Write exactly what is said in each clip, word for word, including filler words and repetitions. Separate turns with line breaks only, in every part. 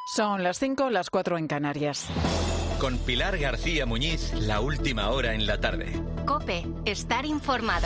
Son las cinco, las cuatro en Canarias.
Con Pilar García Muñiz, la última hora en la tarde.
COPE, estar informado.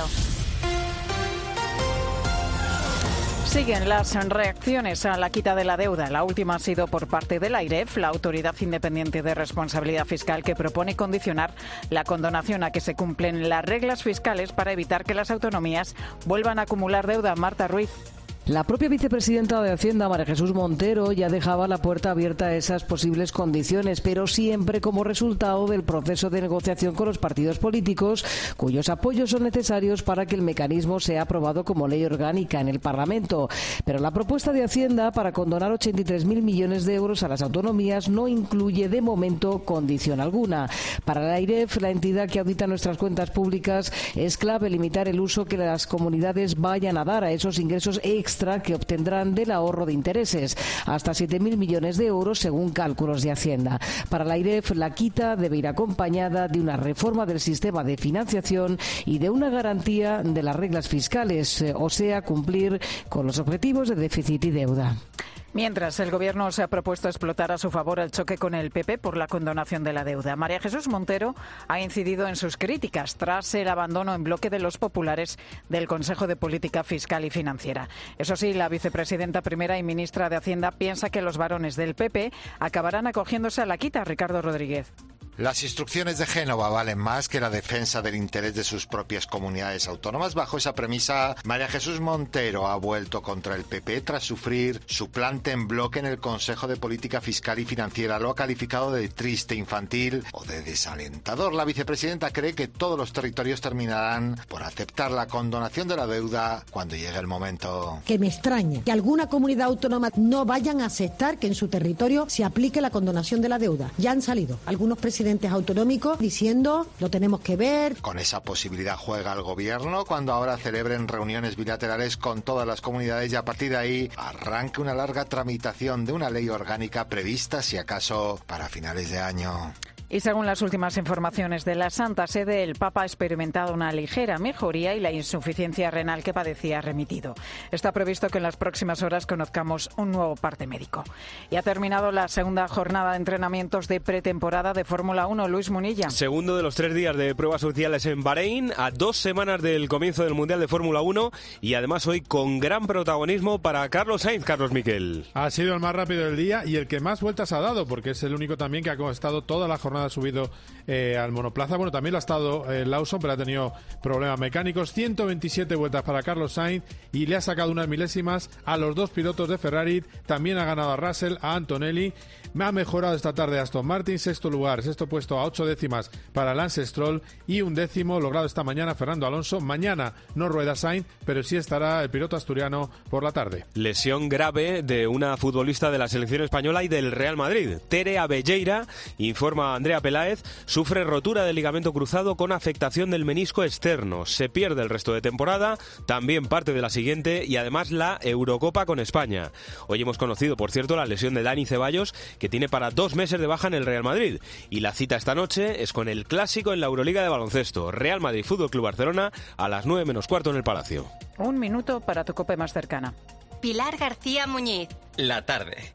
Siguen las reacciones a la quita de la deuda. La última ha sido por parte del AIREF, la Autoridad Independiente de Responsabilidad Fiscal, que propone condicionar la condonación a que se cumplen las reglas fiscales para evitar que las autonomías vuelvan a acumular deuda. Marta Ruiz.
La propia vicepresidenta de Hacienda, María Jesús Montero, ya dejaba la puerta abierta a esas posibles condiciones, pero siempre como resultado del proceso de negociación con los partidos políticos, cuyos apoyos son necesarios para que el mecanismo sea aprobado como ley orgánica en el Parlamento. Pero la propuesta de Hacienda para condonar ochenta y tres mil millones de euros a las autonomías no incluye de momento condición alguna. Para la AIREF, la entidad que audita nuestras cuentas públicas, es clave limitar el uso que las comunidades vayan a dar a esos ingresos extra que obtendrán del ahorro de intereses, hasta siete mil millones de euros según cálculos de Hacienda. Para la AIREF, la quita debe ir acompañada de una reforma del sistema de financiación y de una garantía de las reglas fiscales, o sea, cumplir con los objetivos de déficit y deuda.
Mientras, el Gobierno se ha propuesto explotar a su favor el choque con el P P por la condonación de la deuda. María Jesús Montero ha incidido en sus críticas tras el abandono en bloque de los populares del Consejo de Política Fiscal y Financiera. Eso sí, la vicepresidenta primera y ministra de Hacienda piensa que los varones del P P acabarán acogiéndose a la quita. Ricardo Rodríguez.
Las instrucciones de Génova valen más que la defensa del interés de sus propias comunidades autónomas. Bajo esa premisa, María Jesús Montero ha vuelto contra el P P tras sufrir su plante en bloque en el Consejo de Política Fiscal y Financiera. Lo ha calificado de triste, infantil o de desalentador. La vicepresidenta cree que todos los territorios terminarán por aceptar la condonación de la deuda cuando llegue el momento.
Que me extraña que alguna comunidad autónoma no vayan a aceptar que en su territorio se aplique la condonación de la deuda. Ya han salido algunos presidentes autonómicos diciendo lo tenemos que ver.
Con esa posibilidad juega el Gobierno cuando ahora celebren reuniones bilaterales con todas las comunidades y a partir de ahí arranque una larga tramitación de una ley orgánica prevista, si acaso, para finales de año.
Y según las últimas informaciones de la Santa Sede, el Papa ha experimentado una ligera mejoría y la insuficiencia renal que padecía ha remitido. Está previsto que en las próximas horas conozcamos un nuevo parte médico. Y ha terminado la segunda jornada de entrenamientos de pretemporada de Fórmula uno. Luis Munilla.
Segundo de los tres días de pruebas oficiales en Bahrein, a dos semanas del comienzo del Mundial de Fórmula uno y además hoy con gran protagonismo para Carlos Sainz. Carlos Miquel.
Ha sido el más rápido del día y el que más vueltas ha dado, porque es el único también que ha estado toda la jornada ha subido eh, al monoplaza. Bueno, también lo ha estado eh, Lawson, pero ha tenido problemas mecánicos. ciento veintisiete vueltas para Carlos Sainz y le ha sacado unas milésimas a los dos pilotos de Ferrari. También ha ganado a Russell, a Antonelli. Me ha mejorado esta tarde Aston Martin, sexto lugar, sexto puesto a ocho décimas para Lance Stroll y un décimo logrado esta mañana Fernando Alonso. Mañana no rueda Sainz, pero sí estará el piloto asturiano por la tarde.
Lesión grave de una futbolista de la selección española y del Real Madrid. Tere Abelleira, informa Andrea Peláez, sufre rotura del ligamento cruzado con afectación del menisco externo. Se pierde el resto de temporada, también parte de la siguiente y además la Eurocopa con España. Hoy hemos conocido, por cierto, la lesión de Dani Ceballos, que tiene para dos meses de baja en el Real Madrid. Y la cita esta noche es con el clásico en la Euroliga de baloncesto. Real Madrid Fútbol Club Barcelona a las nueve menos cuarto en el Palacio.
Un minuto para tu COPE más cercana.
Pilar García Muñiz.
La tarde.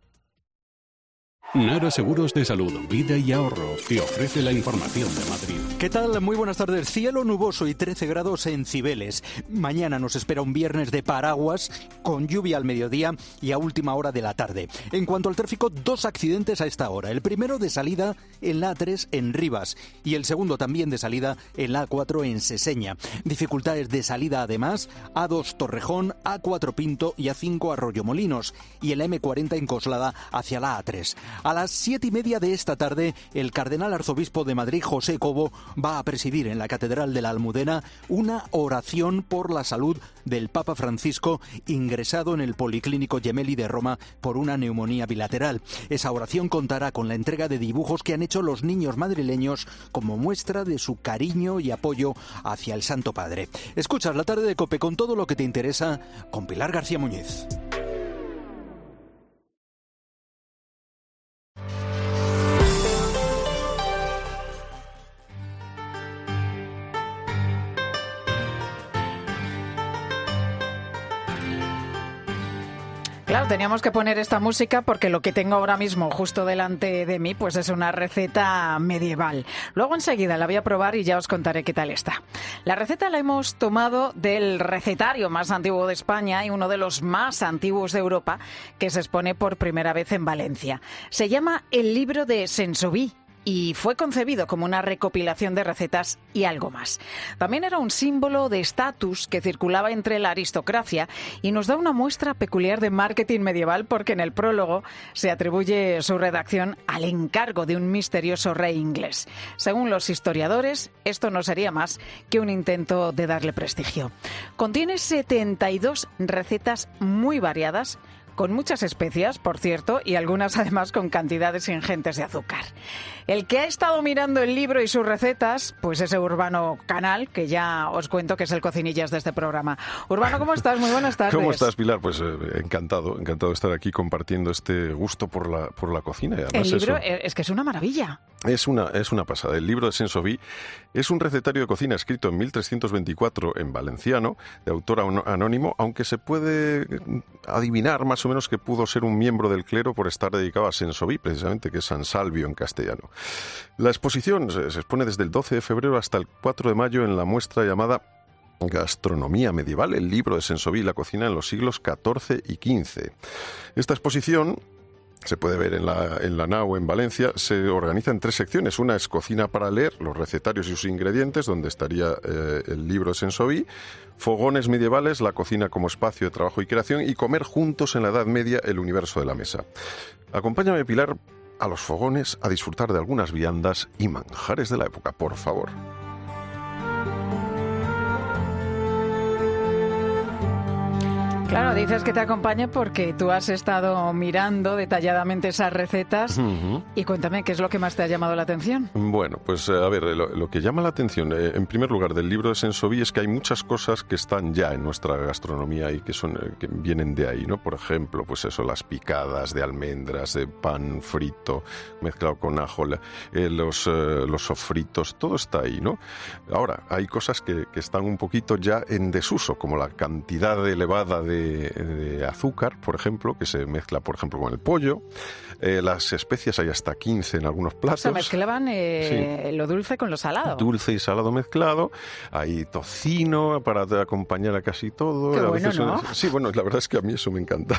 Nara Seguros de Salud, Vida y Ahorro te ofrece la información de Madrid.
¿Qué tal? Muy buenas tardes. Cielo nuboso y trece grados en Cibeles. Mañana nos espera un viernes de paraguas con lluvia al mediodía y a última hora de la tarde. En cuanto al tráfico, dos accidentes a esta hora. El primero de salida en la A tres en Rivas y el segundo también de salida en la A cuatro en Seseña. Dificultades de salida además A dos Torrejón, A cuatro Pinto y A cinco Arroyomolinos y en la eme cuarenta en Coslada hacia la A tres. A las siete y media de esta tarde, el cardenal arzobispo de Madrid, José Cobo, va a presidir en la Catedral de la Almudena una oración por la salud del Papa Francisco, ingresado en el Policlínico Gemelli de Roma por una neumonía bilateral. Esa oración contará con la entrega de dibujos que han hecho los niños madrileños como muestra de su cariño y apoyo hacia el Santo Padre. Escuchas La Tarde de COPE con todo lo que te interesa con Pilar García Muñiz.
Claro teníamos que poner esta música porque lo que tengo ahora mismo justo delante de mí pues es una receta medieval. Luego enseguida la voy a probar y ya os contaré qué tal está. La receta la hemos tomado del recetario más antiguo de España y uno de los más antiguos de Europa, que se expone por primera vez en Valencia. Se llama El Libro de Sensoví y fue concebido como una recopilación de recetas y algo más. También era un símbolo de estatus que circulaba entre la aristocracia y nos da una muestra peculiar de marketing medieval porque en el prólogo se atribuye su redacción al encargo de un misterioso rey inglés. Según los historiadores, esto no sería más que un intento de darle prestigio. Contiene setenta y dos recetas muy variadas, con muchas especias, por cierto, y algunas además con cantidades ingentes de azúcar. El que ha estado mirando el libro y sus recetas, pues ese Urbano Canal, que ya os cuento que es el cocinillas de este programa. Urbano, ¿cómo estás? Muy buenas tardes.
¿Cómo estás, Pilar? Pues eh, encantado, encantado de estar aquí compartiendo este gusto por la, por la cocina. Y además
el libro
eso,
es que es una maravilla.
Es una, es una pasada. El libro de Sensoví es un recetario de cocina escrito en mil trescientos veinticuatro en valenciano, de autor anónimo, aunque se puede adivinar más o menos que pudo ser un miembro del clero por estar dedicado a Sensoví, precisamente, que es San Salvio en castellano. La exposición se, se expone desde el doce de febrero hasta el cuatro de mayo en la muestra llamada Gastronomía medieval, el libro de Sensoví y la cocina en los siglos catorce y quince. Esta exposición se puede ver en la, en la nao en Valencia, se organiza en tres secciones. Una es cocina para leer, los recetarios y sus ingredientes, donde estaría eh, el libro de Sensoví, fogones medievales, la cocina como espacio de trabajo y creación, y comer juntos en la Edad Media, el universo de la mesa. Acompáñame, Pilar, a los fogones a disfrutar de algunas viandas y manjares de la época, por favor.
Claro, dices que te acompañe porque tú has estado mirando detalladamente esas recetas. Uh-huh. Y cuéntame, ¿qué es lo que más te ha llamado la atención?
Bueno, pues a ver, lo, lo que llama la atención, eh, en primer lugar, del libro de Sensoví es que hay muchas cosas que están ya en nuestra gastronomía y que son eh, que vienen de ahí, ¿no? Por ejemplo, pues eso, las picadas de almendras, de pan frito mezclado con ajo, eh, los, eh, los sofritos, todo está ahí, ¿no? Ahora, hay cosas que, que están un poquito ya en desuso, como la cantidad elevada de De, de azúcar, por ejemplo, que se mezcla, por ejemplo, con el pollo. Eh, las especias hay hasta quince en algunos platos.
O sea, mezclaban eh, sí. lo dulce con lo salado.
Dulce y salado mezclado. Hay tocino para acompañar a casi todo.
Qué
a
bueno,
veces,
¿no?
Sí, bueno, la verdad es que a mí eso me encanta.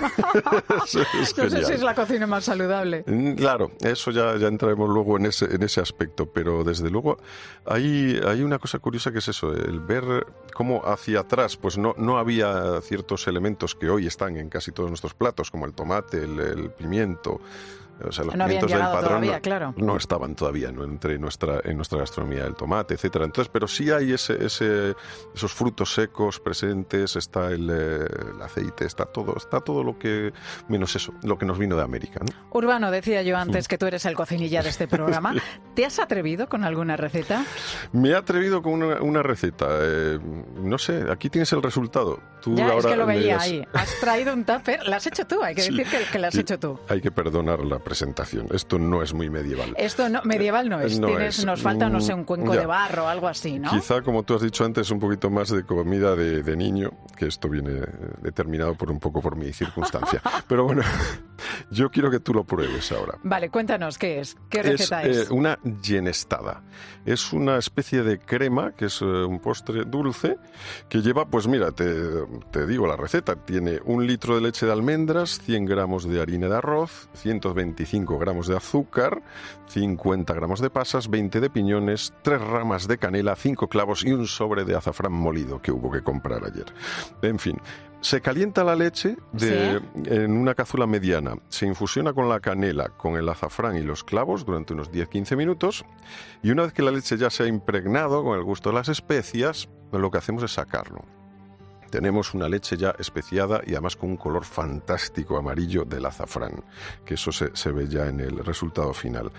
Eso es
no sé si es la cocina más saludable.
Claro, eso ya, ya entraremos luego en ese, en ese aspecto, pero desde luego hay, hay una cosa curiosa que es eso, el ver cómo hacia atrás pues no, no había ciertos elementos que hoy están en casi todos nuestros platos, como el tomate, el, el pimiento. O sea, los
no
pimientos del padrón
todavía,
no,
claro.
no estaban todavía ¿no? entre nuestra en nuestra gastronomía, el tomate, etcétera. Entonces, pero sí hay ese, ese esos frutos secos presentes, está el, el aceite, está todo, está todo lo que menos eso, lo que nos vino de América, ¿no?
Urbano, decía yo antes que tú eres el cocinilla de este programa.
Sí.
¿Te has atrevido con alguna receta?
Me he atrevido con una, una receta. Eh, no sé, aquí tienes el resultado. Tú
ya,
ahora
es que lo veía
has...
ahí. Has traído un tupper, la has hecho tú, hay que sí. decir que, que la has
sí.
hecho tú.
Hay que perdonar la presentación. Esto no es muy medieval.
Esto no, medieval no es.
No
Tienes,
es.
Nos falta, no sé, un cuenco
ya.
de barro o algo así, ¿no?
Quizá, como tú has dicho antes, un poquito más de comida de, de niño, que esto viene determinado por un poco por mi circunstancia. Pero bueno, yo quiero que tú lo pruebes ahora.
Vale, cuéntanos, ¿qué es? ¿Qué receta es?
Es eh, una yenestada. Es una especie de crema, que es eh, un postre dulce, que lleva, pues mira, te, te digo la receta. Tiene un litro de leche de almendras, cien gramos de harina de arroz, ciento veinticinco gramos de azúcar, cincuenta gramos de pasas, veinte de piñones, tres ramas de canela, cinco clavos y un sobre de azafrán molido que hubo que comprar ayer. En fin, se calienta la leche de, ¿sí? en una cazuela mediana, se infusiona con la canela, con el azafrán y los clavos durante unos diez a quince minutos y una vez que la leche ya se ha impregnado con el gusto de las especias, lo que hacemos es sacarlo. Tenemos una leche ya especiada y además con un color fantástico amarillo del azafrán, que eso se, se ve ya en el resultado final.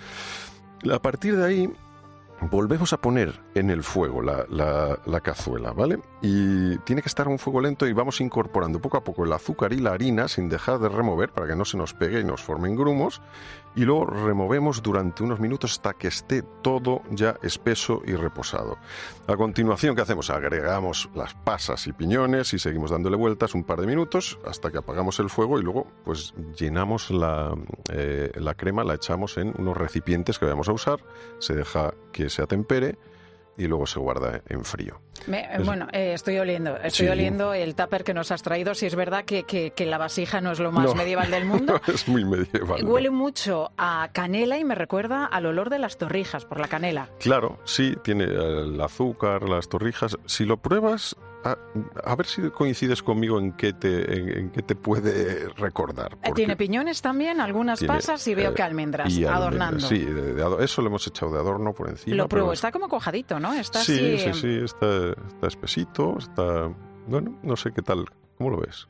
A partir de ahí volvemos a poner en el fuego la, la, la cazuela, ¿vale? Y tiene que estar a un fuego lento y vamos incorporando poco a poco el azúcar y la harina sin dejar de remover para que no se nos pegue y nos formen grumos. y luego removemos durante unos minutos hasta que esté todo ya espeso y reposado. A continuación, ¿qué hacemos? Agregamos las pasas y piñones y seguimos dándole vueltas un par de minutos hasta que apagamos el fuego y luego pues llenamos la, eh, la crema, la echamos en unos recipientes que vamos a usar, se deja que se atempere y luego se guarda en frío.
Me, bueno, eh, estoy oliendo, estoy
Sí.
oliendo el tupper que nos has traído. Si es verdad que, que, que la vasija no es lo más
No.
medieval del mundo.
No, es muy medieval. ¿no?
Huele mucho a canela y me recuerda al olor de las torrijas por la canela.
Claro, sí, tiene el azúcar, las torrijas. Si lo pruebas, a, a ver si coincides conmigo en qué te, en, en qué te puede recordar.
Eh,
porque
Tiene piñones también, algunas
tiene,
y y veo
eh,
que almendras,
y
adornando.
almendras, sí, de- de ado- eso lo hemos echado de adorno por encima.
Lo pruebo,
pero-
está como cuajadito, ¿no? Está
sí,
así...
sí, sí, está, está espesito, está... Bueno, no sé qué tal, ¿cómo lo ves?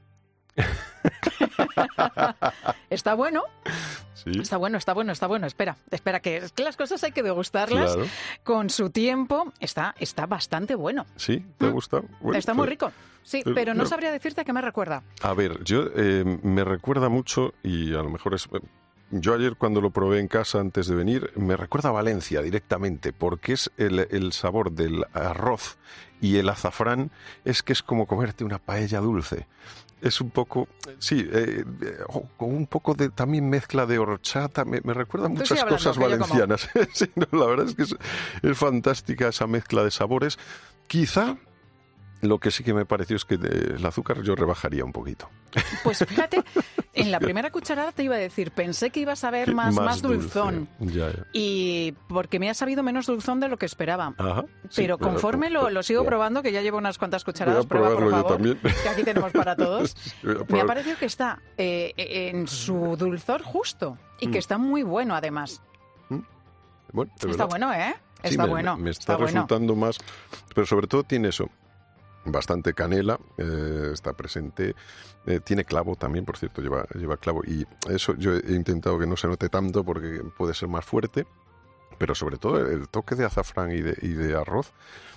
Está bueno,
Sí,
está bueno, está bueno, está bueno. Espera, espera, que es que las cosas hay que degustarlas
claro.
con su tiempo. Está, está bastante bueno.
Sí, ¿te ha gustado? Bueno,
Está muy
pues-
rico. Sí,
pero
pero no
no.
sabría decirte a qué me recuerda.
A ver, yo eh, me recuerda mucho y a lo mejor es... Yo ayer cuando lo probé en casa antes de venir, me recuerda a Valencia directamente, porque es el, el sabor del arroz y el azafrán, es que es como comerte una paella dulce. Es un poco, sí, eh, eh, oh, con un poco de también mezcla de horchata, me, me recuerda
Tú
muchas
sigue hablando,
cosas
que yo como.
valencianas. Sí, no, la verdad es que es, es fantástica esa mezcla de sabores. Quizá lo que sí que me pareció es que de- el azúcar yo rebajaría un poquito.
Pues fíjate, en la primera cucharada te iba a decir, pensé que ibas a ver más, más, dulzón.
dulce. Ya, ya.
Y porque me ha sabido menos dulzón de lo que esperaba.
Ajá, sí,
Pero
pero-
conforme lo, lo sigo
Voy a-
probando, que ya llevo unas cuantas
Voy
cucharadas,
a
prueba por
probarlo yo
favor,
también.
que aquí tenemos para todos.
Voy a
Me ha
probar.
parecido que está eh, en su dulzor justo y que
Mm.
está muy bueno además.
Bueno, de
Está
verdad.
bueno, ¿eh?
Sí,
Está
me,
bueno.
me está,
está bueno.
resultando más, pero sobre todo tiene eso, bastante canela, eh, está presente, eh, tiene clavo también, por cierto, lleva, lleva clavo, y eso yo he intentado que no se note tanto porque puede ser más fuerte, pero sobre todo el toque de azafrán y de, y de arroz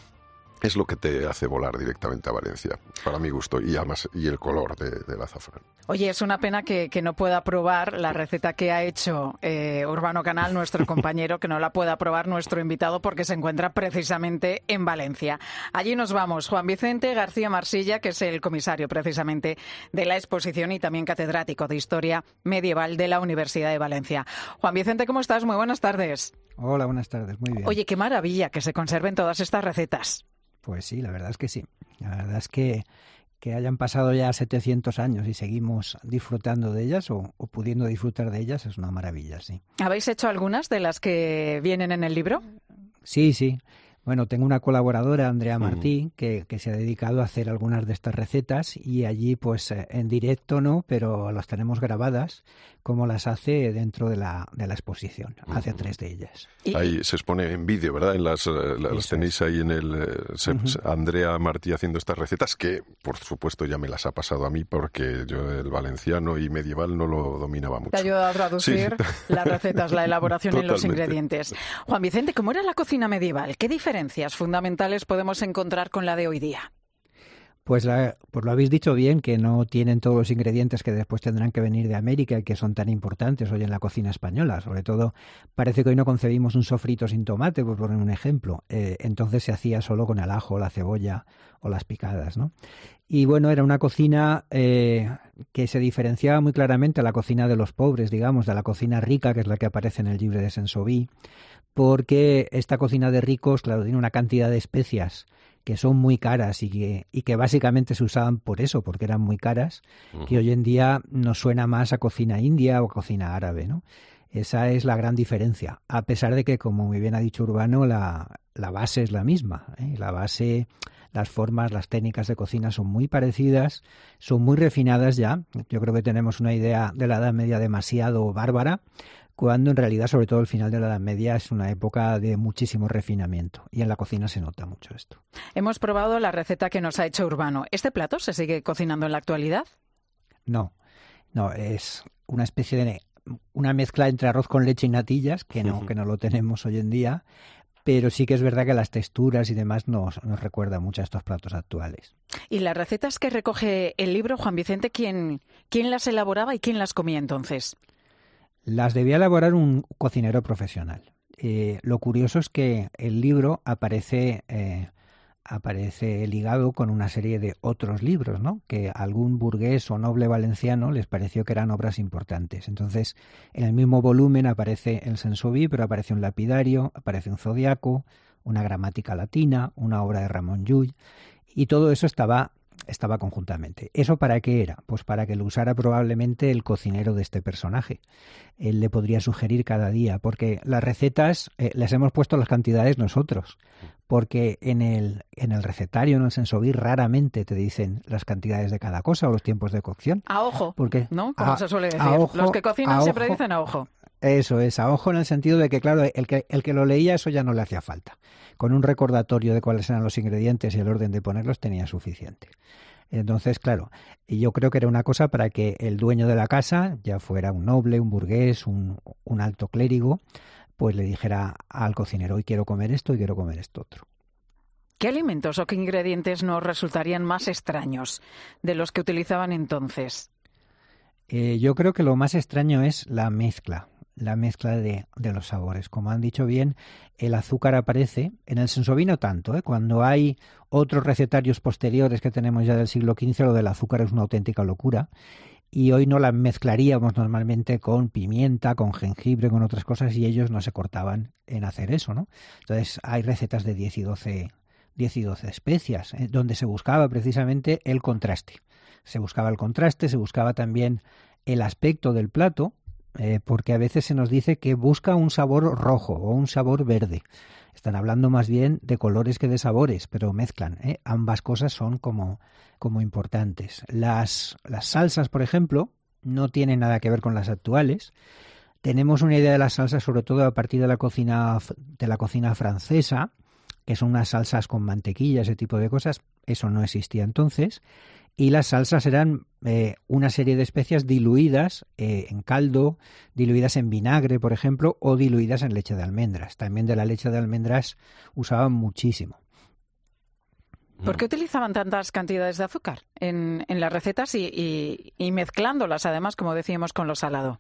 es lo que te hace volar directamente a Valencia, para mi gusto, y además y el color de, del azafrán.
Oye, es una pena que, que no pueda probar la receta que ha hecho eh, Urbano Canal, nuestro compañero, que no la pueda probar nuestro invitado porque se encuentra precisamente en Valencia. Allí nos vamos. Juan Vicente García Marsilla, que es el comisario precisamente de la exposición y también catedrático de Historia Medieval de la Universidad de Valencia. Juan Vicente, ¿cómo estás? Muy buenas tardes.
Hola, buenas tardes, muy bien.
Oye, qué maravilla que se conserven todas estas recetas.
Pues sí, la verdad es que sí. La verdad es que, que hayan pasado ya setecientos años y seguimos disfrutando de ellas o, o pudiendo disfrutar de ellas es una maravilla, sí.
¿Habéis hecho algunas de las que vienen en el libro?
Sí, sí. Bueno, tengo una colaboradora, Andrea Martí, que, que se ha dedicado a hacer algunas de estas recetas y allí, pues, eh, en directo no, pero las tenemos grabadas, como las hace dentro de la, de la exposición. Hace tres de ellas.
Ahí se expone en vídeo, ¿verdad? En las, eh, las tenéis ahí en el... eh, se-
Ujú.
Andrea Martí haciendo estas recetas que, por supuesto, ya me las ha pasado a mí porque yo el valenciano y medieval no lo dominaba mucho.
Te ayuda a traducir
Sí.
las recetas, la elaboración y los
Totalmente.
ingredientes. Juan Vicente, ¿cómo era la cocina medieval? ¿Qué diferencias fundamentales podemos encontrar con la de hoy día?
Pues, la, pues lo habéis dicho bien, que no tienen todos los ingredientes que después tendrán que venir de América y que son tan importantes hoy en la cocina española. Sobre todo, parece que hoy no concebimos un sofrito sin tomate, por poner un ejemplo. Eh, entonces se hacía solo con el ajo, la cebolla o las picadas, ¿no? Y bueno, era una cocina eh, que se diferenciaba muy claramente a la cocina de los pobres, digamos, de la cocina rica, que es la que aparece en el libro de Saint-Sauvy, porque esta cocina de ricos, claro, tiene una cantidad de especias que son muy caras y que, y que básicamente se usaban por eso, porque eran muy caras, que hoy en día nos suena más a cocina india o a cocina árabe, ¿no? Esa es la gran diferencia, a pesar de que, como muy bien ha dicho Urbano, la, la base es la misma, ¿eh? La base, las formas, las técnicas de cocina son muy parecidas, son muy refinadas ya. Yo creo que tenemos una idea de la Edad Media demasiado bárbara, cuando en realidad, sobre todo el final de la Edad Media, es una época de muchísimo refinamiento. Y en la cocina se nota mucho esto.
Hemos probado la receta que nos ha hecho Urbano. ¿Este plato se sigue cocinando en la actualidad?
No, no, es una especie de... una mezcla entre arroz con leche y natillas, que no, que no lo tenemos hoy en día, pero sí que es verdad que las texturas y demás nos, nos recuerdan mucho a estos platos actuales.
¿Y las recetas que recoge el libro, Juan Vicente, quién, quién las elaboraba y quién las comía entonces?
Las debía elaborar un cocinero profesional. Eh, lo curioso es que el libro aparece... Eh, aparece ligado con una serie de otros libros, ¿no? Que a algún burgués o noble valenciano les pareció que eran obras importantes. Entonces, en el mismo volumen aparece el Sensoví, pero aparece un lapidario, aparece un zodiaco, una gramática latina, una obra de Ramón Llull, y todo eso estaba, estaba conjuntamente. ¿Eso para qué era? Pues para que lo usara probablemente el cocinero de este personaje. Él le podría sugerir cada día, porque las recetas eh, les hemos puesto las cantidades nosotros, porque en el, en el recetario, en el Sensoví, raramente te dicen las cantidades de cada cosa o los tiempos de cocción.
A ojo,
porque,
¿no? Como
a,
se suele decir.
Ojo,
los que cocinan siempre
ojo,
dicen a ojo.
Eso es, a ojo en el sentido de que, claro, el que, el que lo leía eso ya no le hacía falta. Con un recordatorio de cuáles eran los ingredientes y el orden de ponerlos tenía suficiente. Entonces, claro, yo creo que era una cosa para que el dueño de la casa, ya fuera un noble, un burgués, un, un alto clérigo, pues le dijera al cocinero, hoy quiero comer esto y quiero comer esto otro.
¿Qué alimentos o qué ingredientes nos resultarían más extraños de los que utilizaban entonces?
Eh, yo creo que lo más extraño es la mezcla, la mezcla de, de los sabores. Como han dicho bien, el azúcar aparece, en el Sensoví no tanto, ¿eh? Cuando hay otros recetarios posteriores que tenemos ya del siglo quince, lo del azúcar es una auténtica locura. Y hoy no la mezclaríamos normalmente con pimienta, con jengibre, con otras cosas, y ellos no se cortaban en hacer eso, ¿no? Entonces hay recetas de diez y doce especias, ¿eh? Donde se buscaba precisamente el contraste. Se buscaba el contraste, se buscaba también el aspecto del plato, eh, porque a veces se nos dice que busca un sabor rojo o un sabor verde. Están hablando más bien de colores que de sabores, pero mezclan, ¿eh? Ambas cosas son como, como importantes. Las, las salsas, por ejemplo, no tienen nada que ver con las actuales. Tenemos una idea de las salsas sobre todo a partir de la cocina, de la cocina francesa, que son unas salsas con mantequilla, ese tipo de cosas. Eso no existía entonces. Y las salsas eran eh, una serie de especias diluidas eh, en caldo, diluidas en vinagre, por ejemplo, o diluidas en leche de almendras. También de la leche de almendras usaban muchísimo.
¿Por qué utilizaban tantas cantidades de azúcar en, en las recetas y, y, y mezclándolas, además, como decíamos, con lo salado?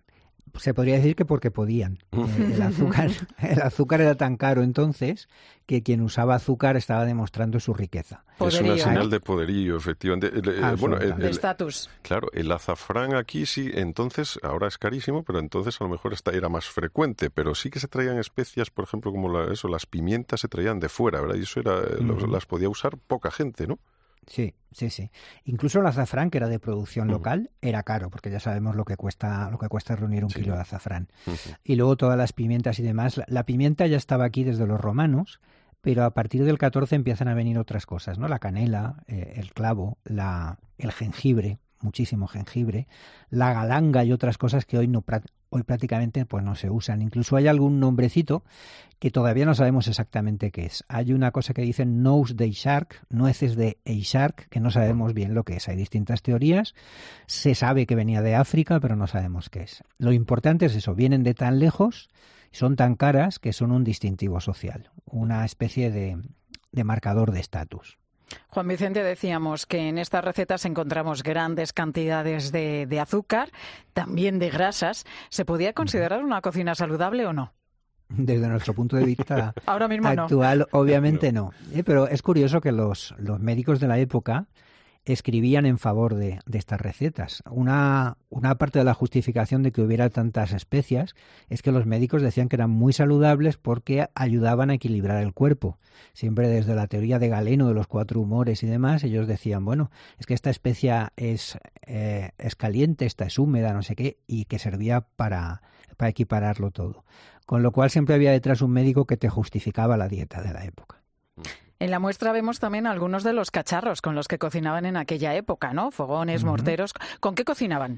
Se podría decir que porque podían. Eh, el azúcar, el azúcar era tan caro entonces que quien usaba azúcar estaba demostrando su riqueza.
Poderío, es una señal, ¿no?, de poderío, efectivamente. El, el, bueno, el,
de estatus.
Claro, el azafrán aquí sí, entonces, ahora es carísimo, pero entonces a lo mejor esta era más frecuente, pero sí que se traían especias, por ejemplo, como la, eso, las pimientas se traían de fuera, ¿verdad? Y eso era, uh-huh. los, las podía usar poca gente, ¿no?
Sí, sí, sí. Incluso el azafrán, que era de producción local, era caro, porque ya sabemos lo que cuesta, lo que cuesta reunir un sí. kilo de azafrán. Uh-huh. Y luego todas las pimientas y demás. La, la pimienta ya estaba aquí desde los romanos, pero a partir del catorce empiezan a venir otras cosas, ¿no? La canela, eh, el clavo, la, el jengibre, muchísimo jengibre, la galanga y otras cosas que hoy no hoy prácticamente pues no se usan. Incluso hay algún nombrecito que todavía no sabemos exactamente qué es. Hay una cosa que dicen nose de shark, nueces de shark, que no sabemos bien lo que es. Hay distintas teorías. Se sabe que venía de África, pero no sabemos qué es. Lo importante es eso, vienen de tan lejos, son tan caras que son un distintivo social, una especie de, de marcador de estatus.
Juan Vicente, decíamos que en estas recetas encontramos grandes cantidades de, de azúcar, también de grasas. ¿Se podía considerar una cocina saludable o no?
Desde nuestro punto de vista
Ahora mismo
actual,
no.
obviamente no. Eh, pero es curioso que los, los médicos de la época escribían en favor de, de estas recetas. Una, una parte de la justificación de que hubiera tantas especias es que los médicos decían que eran muy saludables porque ayudaban a equilibrar el cuerpo. Siempre desde la teoría de Galeno, de los cuatro humores y demás, ellos decían, bueno, es que esta especia es, eh, es caliente, esta es húmeda, no sé qué, y que servía para, para equipararlo todo. Con lo cual siempre había detrás un médico que te justificaba la dieta de la época.
En la muestra vemos también algunos de los cacharros con los que cocinaban en aquella época, ¿no? Fogones, uh-huh. morteros. ¿Con qué cocinaban?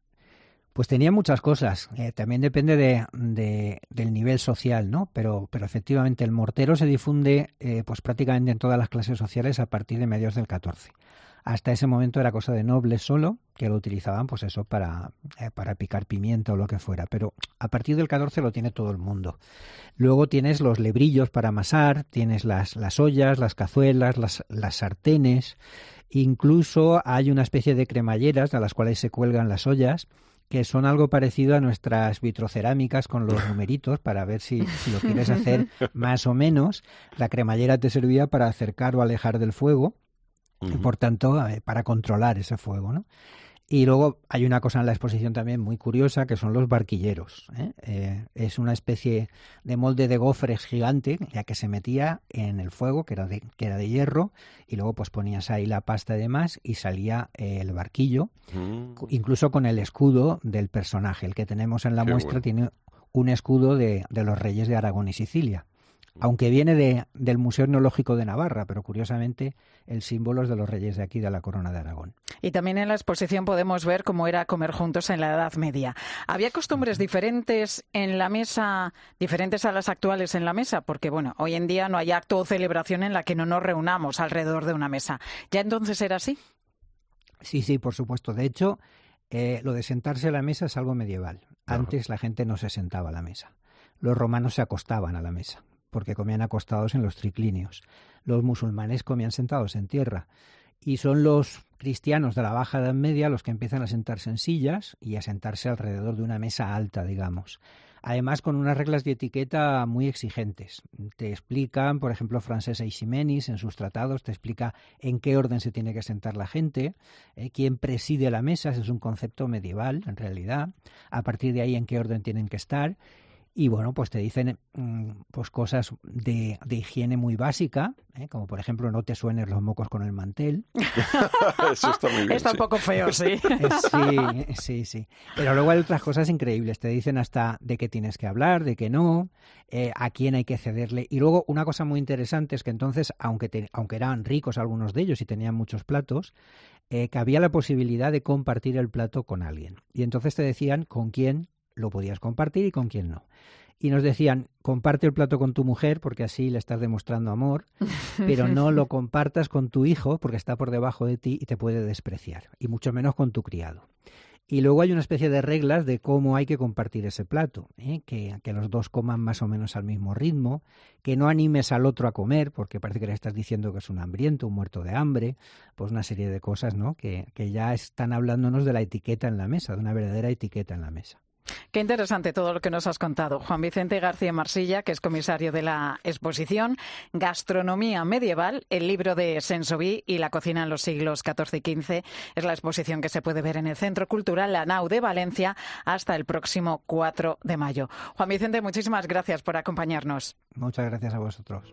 Pues tenía muchas cosas. Eh, también depende de, de, del nivel social, ¿no? Pero, pero efectivamente el mortero se difunde eh, pues prácticamente en todas las clases sociales a partir de mediados del catorce. Hasta ese momento era cosa de nobles solo, que lo utilizaban pues eso para, eh, para picar pimienta o lo que fuera. Pero a partir del catorce lo tiene todo el mundo. Luego tienes los lebrillos para amasar, tienes las, las ollas, las cazuelas, las, las sartenes. Incluso hay una especie de cremalleras a las cuales se cuelgan las ollas, que son algo parecido a nuestras vitrocerámicas con los numeritos para ver si, si lo quieres hacer más o menos. La cremallera te servía para acercar o alejar del fuego uh-huh. y por tanto eh, para controlar ese fuego, ¿no? Y luego hay una cosa en la exposición también muy curiosa, que son los barquilleros, ¿eh? Eh, es una especie de molde de gofres gigante, ya que se metía en el fuego, que era de, que era de hierro, y luego pues ponías ahí la pasta y demás, y salía eh, el barquillo, mm. incluso con el escudo del personaje. El que tenemos en la Qué muestra bueno. tiene un escudo de, de los reyes de Aragón y Sicilia. Aunque viene de, del Museo Etnológico de Navarra, pero curiosamente el símbolo es de los reyes de aquí, de la Corona de Aragón.
Y también en la exposición podemos ver cómo era comer juntos en la Edad Media. ¿Había costumbres diferentes en la mesa, diferentes a las actuales en la mesa? Porque, bueno, hoy en día no hay acto o celebración en la que no nos reunamos alrededor de una mesa. ¿Ya entonces era así?
Sí, sí, por supuesto. De hecho, eh, lo de sentarse a la mesa es algo medieval. Antes la gente no se sentaba a la mesa. Los romanos se acostaban a la mesa, porque comían acostados en los triclinios. Los musulmanes comían sentados en tierra. Y son los cristianos de la Baja Edad Media los que empiezan a sentarse en sillas y a sentarse alrededor de una mesa alta, digamos. Además, con unas reglas de etiqueta muy exigentes. Te explican, por ejemplo, Francesc Eiximenis en sus tratados, te explica en qué orden se tiene que sentar la gente, eh, quién preside la mesa, ese es un concepto medieval, en realidad. A partir de ahí, en qué orden tienen que estar. Y bueno, pues te dicen pues cosas de, de higiene muy básica, ¿eh? Como por ejemplo no te suenes los mocos con el mantel.
Eso está muy bien.
Está
sí.
un poco feo, sí.
Sí, sí, sí. Pero luego hay otras cosas increíbles. Te dicen hasta de qué tienes que hablar, de qué no, eh, a quién hay que cederle. Y luego una cosa muy interesante es que entonces, aunque, te, aunque eran ricos algunos de ellos y tenían muchos platos, eh, que había la posibilidad de compartir el plato con alguien. Y entonces te decían con quién lo podías compartir y con quién no. Y nos decían, comparte el plato con tu mujer porque así le estás demostrando amor, pero no lo compartas con tu hijo porque está por debajo de ti y te puede despreciar, y mucho menos con tu criado. Y luego hay una especie de reglas de cómo hay que compartir ese plato, ¿eh? que, que los dos coman más o menos al mismo ritmo, que no animes al otro a comer porque parece que le estás diciendo que es un hambriento, un muerto de hambre, pues una serie de cosas, ¿no? que, que ya están hablándonos de la etiqueta en la mesa, de una verdadera etiqueta en la mesa.
Qué interesante todo lo que nos has contado. Juan Vicente García Marsilla, que es comisario de la exposición Gastronomía Medieval, el libro de Sensoví y la cocina en los siglos catorce y quince. Es la exposición que se puede ver en el Centro Cultural La Nau de Valencia hasta el próximo cuatro de mayo. Juan Vicente, muchísimas gracias por acompañarnos.
Muchas gracias a vosotros.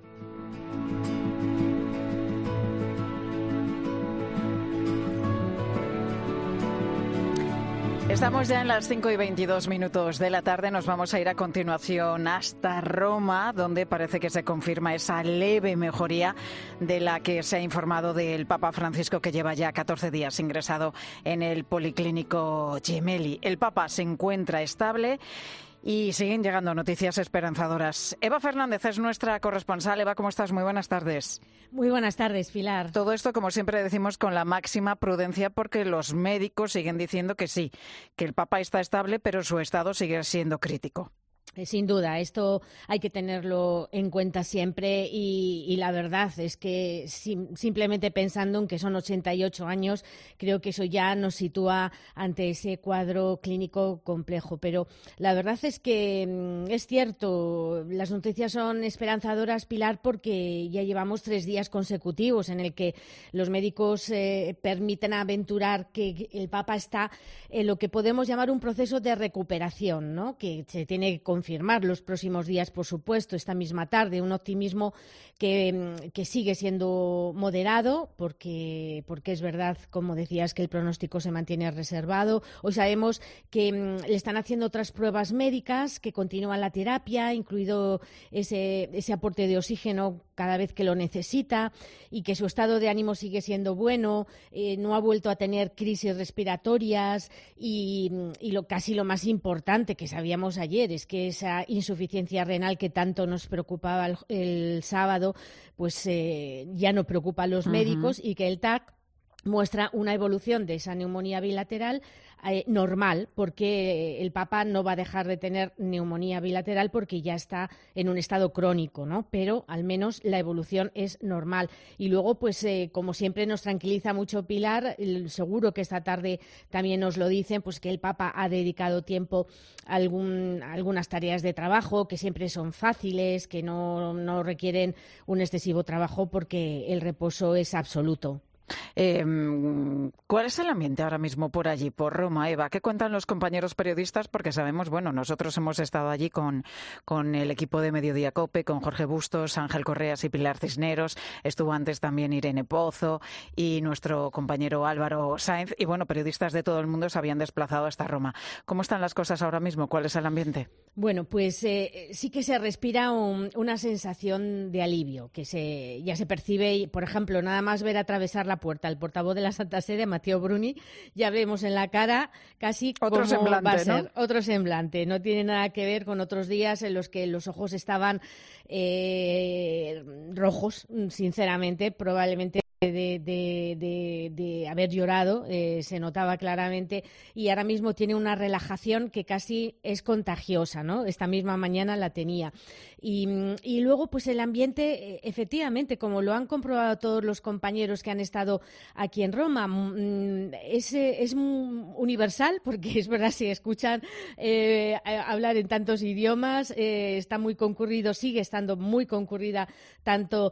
Estamos ya en las cinco y veintidós minutos de la tarde. Nos vamos a ir a continuación hasta Roma, donde parece que se confirma esa leve mejoría de la que se ha informado del Papa Francisco, que lleva ya catorce días ingresado en el Policlínico Gemelli. El Papa se encuentra estable y siguen llegando noticias esperanzadoras. Eva Fernández es nuestra corresponsal. Eva, ¿cómo estás? Muy buenas tardes.
Muy buenas tardes, Pilar.
Todo esto, como siempre decimos, con la máxima prudencia, porque los médicos siguen diciendo que sí, que el Papa está estable, pero su estado sigue siendo crítico.
Sin duda, esto hay que tenerlo en cuenta siempre y, y la verdad es que sim, simplemente pensando en que son ochenta y ocho años, creo que eso ya nos sitúa ante ese cuadro clínico complejo. Pero la verdad es que es cierto, las noticias son esperanzadoras, Pilar, porque ya llevamos tres días consecutivos en el que los médicos eh, permiten aventurar que el Papa está en lo que podemos llamar un proceso de recuperación, ¿no? Que se tiene que confirmar los próximos días, por supuesto, esta misma tarde, un optimismo que, que sigue siendo moderado, porque, porque es verdad, como decías, que el pronóstico se mantiene reservado. Hoy sabemos que mm, le están haciendo otras pruebas médicas, que continúan la terapia, incluido ese, ese aporte de oxígeno cada vez que lo necesita, y que su estado de ánimo sigue siendo bueno, eh, no ha vuelto a tener crisis respiratorias y, y lo, casi lo más importante que sabíamos ayer es que esa insuficiencia renal que tanto nos preocupaba el, el sábado, pues eh, ya no preocupa a los uh-huh. médicos, y que el T A C muestra una evolución de esa neumonía bilateral eh, normal, porque el papá no va a dejar de tener neumonía bilateral porque ya está en un estado crónico, ¿no? Pero al menos la evolución es normal. Y luego, pues eh, como siempre nos tranquiliza mucho Pilar, el, seguro que esta tarde también nos lo dicen, pues que el papá ha dedicado tiempo a, algún, a algunas tareas de trabajo que siempre son fáciles, que no, no requieren un excesivo trabajo porque el reposo es absoluto.
Eh, ¿Cuál es el ambiente ahora mismo por allí, por Roma, Eva? ¿Qué cuentan los compañeros periodistas? Porque sabemos, bueno, nosotros hemos estado allí con, con el equipo de Mediodía COPE, con Jorge Bustos, Ángel Correas y Pilar Cisneros. Estuvo antes también Irene Pozo y nuestro compañero Álvaro Sáenz. Y bueno, periodistas de todo el mundo se habían desplazado hasta Roma. ¿Cómo están las cosas ahora mismo? ¿Cuál es el ambiente?
Bueno, pues eh, sí que se respira un, una sensación de alivio, que se, ya se percibe, por ejemplo, nada más ver atravesar la puerta al portavoz de la Santa Sede, Matteo Bruni, ya vemos en la cara casi
otro
cómo
semblante,
va a ser,
¿no?
Otro semblante. No tiene nada que ver con otros días en los que los ojos estaban eh, rojos, sinceramente, probablemente De, de, de, de haber llorado, eh, se notaba claramente, y ahora mismo tiene una relajación que casi es contagiosa, ¿no? Esta misma mañana la tenía. Y, y luego, pues el ambiente, efectivamente, como lo han comprobado todos los compañeros que han estado aquí en Roma, es, es universal, porque es verdad, si escuchan eh, hablar en tantos idiomas, eh, está muy concurrido, sigue estando muy concurrida tanto,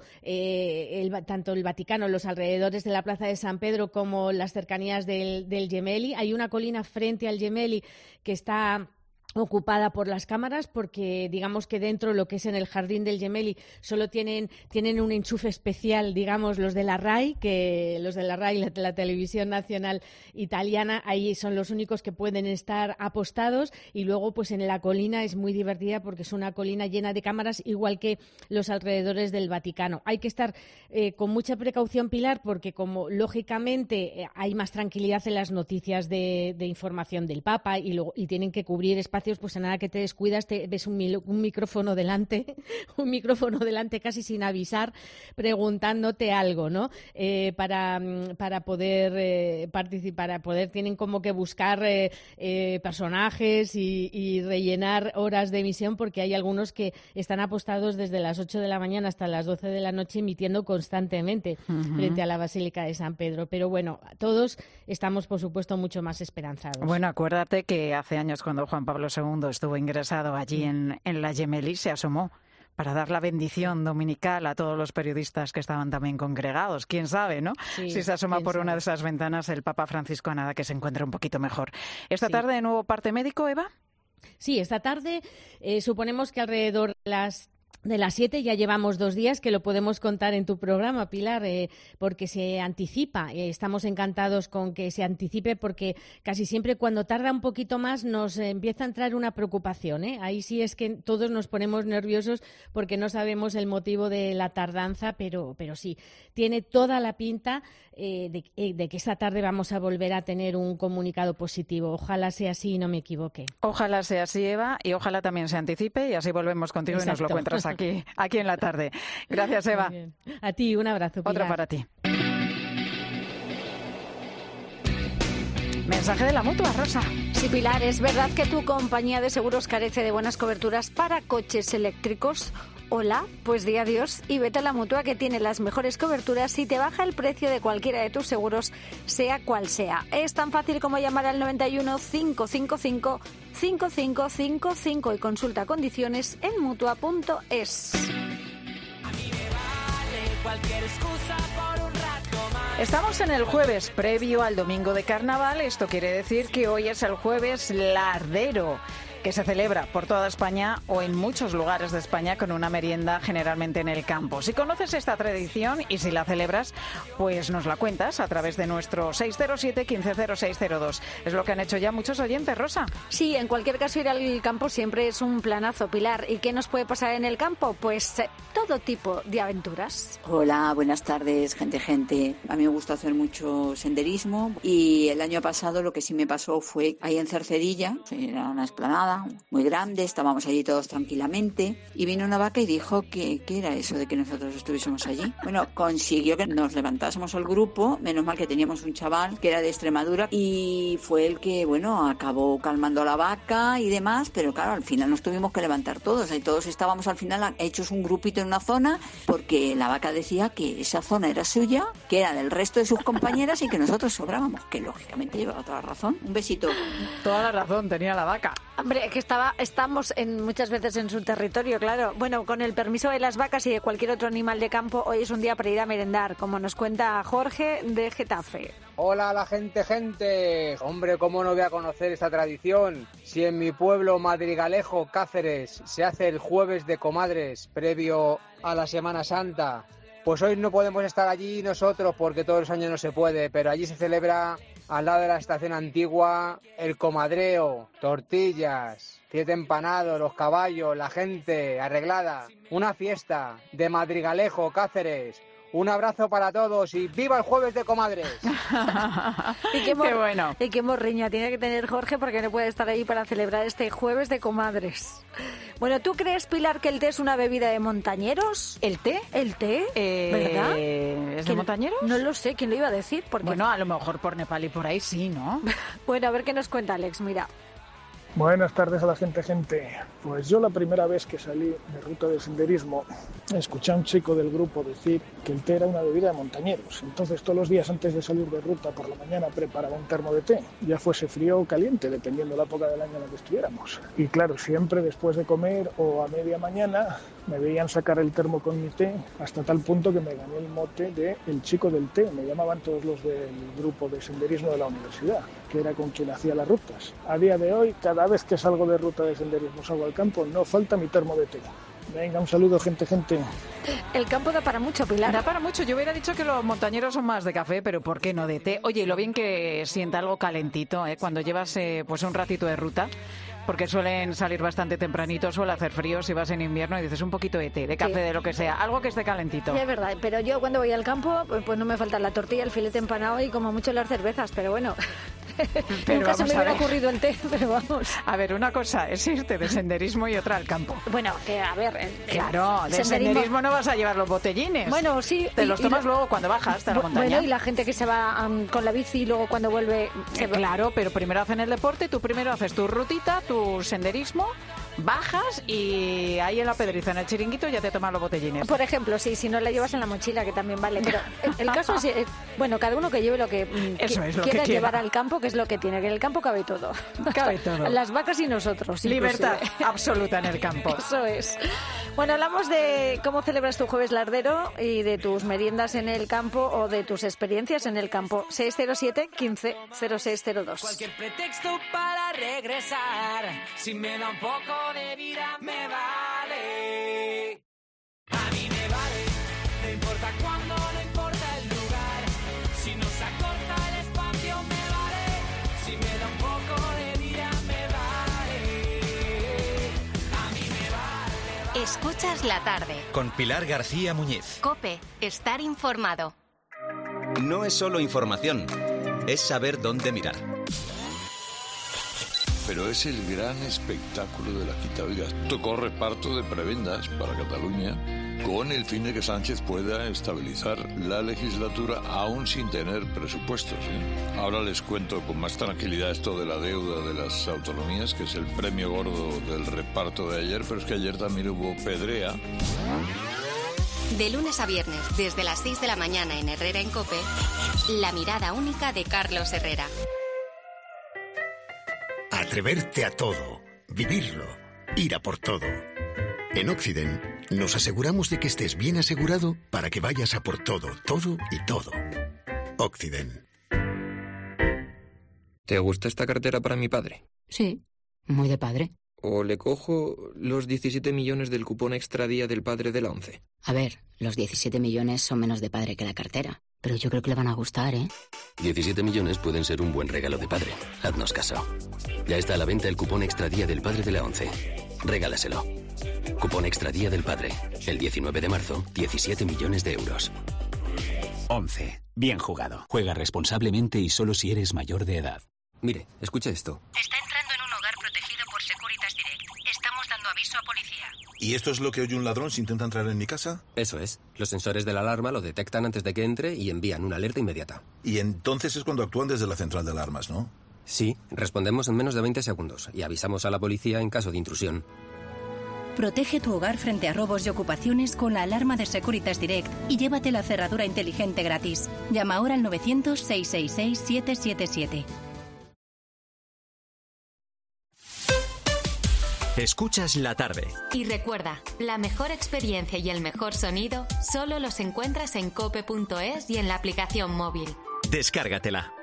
eh, el, tanto el Vaticano, los alrededores de la Plaza de San Pedro, como las cercanías del, del Gemelli. Hay una colina frente al Gemelli que está ocupada por las cámaras, porque digamos que dentro, lo que es en el jardín del Gemelli, solo tienen tienen un enchufe especial, digamos, los de la RAI, que los de la RAI, la, la televisión nacional italiana, ahí son los únicos que pueden estar apostados. Y luego, pues en la colina es muy divertida porque es una colina llena de cámaras, igual que los alrededores del Vaticano. Hay que estar eh, con mucha precaución, Pilar, porque como lógicamente eh, hay más tranquilidad en las noticias de, de información del Papa, y, luego, y tienen que cubrir espacios, pues a nada que te descuidas te ves un, un micrófono delante, un micrófono delante casi sin avisar, preguntándote algo, ¿no? Eh, para, para poder eh, participar, para poder, tienen como que buscar eh, eh, personajes y, y rellenar horas de emisión, porque hay algunos que están apostados desde las ocho de la mañana hasta las doce de la noche emitiendo constantemente uh-huh. frente a la Basílica de San Pedro. Pero bueno, todos estamos, por supuesto, mucho más esperanzados.
Bueno, acuérdate que hace años, cuando Juan Pablo segundo estuvo ingresado allí en, en la Gemelli, se asomó para dar la bendición dominical a todos los periodistas que estaban también congregados. ¿Quién sabe, no? Sí, si se asoma por sabe. una de esas ventanas el Papa Francisco, a nada que se encuentre un poquito mejor. ¿Esta sí. tarde de nuevo parte médico, Eva?
Sí, esta tarde eh, suponemos que alrededor de las de las siete, ya llevamos dos días que lo podemos contar en tu programa, Pilar, eh, porque se anticipa. Eh, estamos encantados con que se anticipe, porque casi siempre cuando tarda un poquito más nos eh, empieza a entrar una preocupación, ¿eh? Ahí sí es que todos nos ponemos nerviosos porque no sabemos el motivo de la tardanza, pero, pero sí, tiene toda la pinta eh, de, eh, de que esta tarde vamos a volver a tener un comunicado positivo. Ojalá sea así y no me equivoque.
Ojalá sea así, Eva, y ojalá también se anticipe, y así volvemos contigo. Exacto. Y nos lo cuentas aquí, aquí en la tarde. Gracias, Eva.
A ti, un abrazo, Pilar.
Otro para ti. Mensaje de la Mutua, Rosa.
Sí, Pilar, ¿es verdad que tu compañía de seguros carece de buenas coberturas para coches eléctricos? Hola, pues di adiós y vete a la Mutua, que tiene las mejores coberturas y te baja el precio de cualquiera de tus seguros, sea cual sea. Es tan fácil como llamar al noventa y uno, cinco cinco cinco, cinco cinco cinco cinco y consulta condiciones en mutua punto es.
Estamos en el jueves previo al domingo de Carnaval. Esto quiere decir que hoy es el jueves lardero, que se celebra por toda España o en muchos lugares de España con una merienda generalmente en el campo. Si conoces esta tradición y si la celebras, pues nos la cuentas a través de nuestro seis cero siete, uno cinco cero seis cero dos. Es lo que han hecho ya muchos oyentes, Rosa.
Sí, en cualquier caso ir al campo siempre es un planazo, Pilar. ¿Y qué nos puede pasar en el campo? Pues eh, todo tipo de aventuras.
Hola, buenas tardes, gente, gente. A mí me gusta hacer mucho senderismo y el año pasado lo que sí me pasó fue ahí en Cercedilla, era una explanada manada muy grande, estábamos allí todos tranquilamente y vino una vaca y dijo que ¿qué era eso de que nosotros estuviésemos allí? Bueno, consiguió que nos levantásemos al grupo, menos mal que teníamos un chaval que era de Extremadura y fue el que, bueno, acabó calmando a la vaca y demás, pero claro, al final nos tuvimos que levantar todos y todos estábamos al final hechos un grupito en una zona porque la vaca decía que esa zona era suya, que era del resto de sus compañeras y que nosotros sobrábamos, que lógicamente llevaba toda la razón. Un besito.
Toda la razón tenía la vaca.
Hombre, que estaba, estamos en, muchas veces en su territorio, claro. Bueno, con el permiso de las vacas y de cualquier otro animal de campo, hoy es un día para ir a merendar, como nos cuenta Jorge de Getafe.
Hola la gente, gente. Hombre, ¿cómo no voy a conocer esta tradición? Si en mi pueblo madrigalejo, Cáceres, se hace el jueves de comadres previo a la Semana Santa, pues hoy no podemos estar allí nosotros porque todos los años no se puede, pero allí se celebra al lado de la estación antigua el comadreo, tortillas, siete empanados, los caballos, la gente arreglada, una fiesta de Madrigalejo, Cáceres. Un abrazo para todos y ¡viva el jueves de comadres!
y qué, mor-
qué bueno.
Y qué morriña tiene que tener Jorge porque no puede estar ahí para celebrar este jueves de comadres. Bueno, ¿tú crees, Pilar, que el té es una bebida de montañeros?
¿El té?
¿El té?
Eh,
¿Verdad?
¿Es de montañeros?
No lo sé, ¿quién lo iba a decir? Porque...
Bueno, a lo mejor por Nepal y por ahí sí, ¿no?
Bueno, a ver qué nos cuenta Alex, mira.
Buenas tardes a la gente, gente. Pues yo la primera vez que salí de ruta de senderismo escuché a un chico del grupo decir que el té era una bebida de montañeros. Entonces todos los días antes de salir de ruta por la mañana preparaba un termo de té, ya fuese frío o caliente, dependiendo de la época del año en la que estuviéramos. Y claro, siempre después de comer o a media mañana me veían sacar el termo con mi té hasta tal punto que me gané el mote de el chico del té. Me llamaban todos los del grupo de senderismo de la universidad, que era con quien hacía las rutas. A día de hoy, cada vez que salgo de ruta de senderismo salgo al campo, no falta mi termo de té. Venga, un saludo, gente, gente.
El campo da para mucho, Pilar.
Da para mucho. Yo hubiera dicho que los montañeros son más de café, pero ¿por qué no de té? Oye, y lo bien que sienta algo calentito, ¿eh? Cuando llevas eh, pues un ratito de ruta, porque suelen salir bastante tempranito, suele hacer frío si vas en invierno y dices un poquito de té, de café, sí, de lo que sea, algo que esté calentito.
Sí, es verdad, pero yo cuando voy al campo, pues no me falta la tortilla, el filete empanado y como mucho las cervezas, pero bueno...
Pero
nunca se me hubiera
ver.
ocurrido el té, pero vamos.
A ver, una cosa es irte de senderismo y otra al campo.
Bueno, que a ver... El,
claro, de senderismo... senderismo no vas a llevar los botellines.
Bueno, sí.
Te
y,
los tomas
y
luego cuando bajas de la montaña.
Bueno, y la gente que se va um, con la bici y luego cuando vuelve... Se
eh, claro, pero primero hacen el deporte, tú primero haces tu rutita, tu senderismo, bajas y ahí en la pedriza, en el chiringuito, ya te tomas los botellines.
Por ejemplo, sí, si no la llevas en la mochila, que también vale. Pero el, el caso es, eh, bueno, cada uno que lleve lo que,
Eso
que
es lo
quiera
que quiera.
llevar al campo, que es lo que tiene, que en el campo cabe todo.
Cabe todo.
Las vacas y nosotros.
Libertad
inclusive.
absoluta en el campo.
Eso es. Bueno, hablamos de cómo celebras tu jueves lardero y de tus meriendas en el campo o de tus experiencias en el campo. seis cero siete, quince, cero seis cero dos.
Cualquier pretexto para regresar, si me da un poco de vida me vale. A mí me vale, no importa cuándo, no importa el lugar. Si no se acorta el espacio me vale, si me da un poco de vida me vale. A mí me vale, vale.
Escuchas la tarde.
Con Pilar García Muñiz.
COPE, estar informado.
No es solo información, es saber dónde mirar.
Pero es el gran espectáculo de la quita. Oiga, tocó reparto de prebendas para Cataluña con el fin de que Sánchez pueda estabilizar la legislatura aún sin tener presupuestos, ¿eh? Ahora les cuento con más tranquilidad esto de la deuda de las autonomías, que es el premio gordo del reparto de ayer, pero es que ayer también hubo pedrea.
De lunes a viernes, desde las seis de la mañana en Herrera en COPE, la mirada única de Carlos Herrera.
Atreverte a todo, vivirlo, ir a por todo. En Occident nos aseguramos de que estés bien asegurado para que vayas a por todo, todo y todo. Occident.
¿Te gusta esta cartera para mi padre?
Sí, muy de padre.
¿O le cojo los diecisiete millones del cupón extra día del padre de la once?
A ver, los diecisiete millones son menos de padre que la cartera. Pero yo creo que le van a gustar, ¿eh?
diecisiete millones pueden ser un buen regalo de padre. Haznos caso. Ya está a la venta el cupón extra día del padre de la once. Regálaselo. Cupón extra día del padre. El diecinueve de marzo, diecisiete millones de euros.
once. Bien jugado. Juega responsablemente y solo si eres mayor de edad.
Mire, escucha esto.
Está entrando en un hogar protegido por
por Securitas Direct. Estamos dando aviso a policía.
¿Y esto es lo que oye un ladrón si intenta entrar en mi casa?
Eso es. Los sensores de la alarma lo detectan antes de que entre y envían una alerta inmediata.
Y entonces es cuando actúan desde la central de alarmas, ¿no?
Sí, respondemos en menos de veinte segundos y avisamos a la policía en caso de intrusión.
Protege tu hogar frente a robos y ocupaciones con la alarma de Securitas Direct y llévate la cerradura inteligente gratis. Llama ahora al novecientos, seiscientos sesenta y seis, siete siete siete.
Escuchas la tarde.
Y recuerda, la mejor experiencia y el mejor sonido solo los encuentras en cope punto es y en la aplicación móvil.
Descárgatela.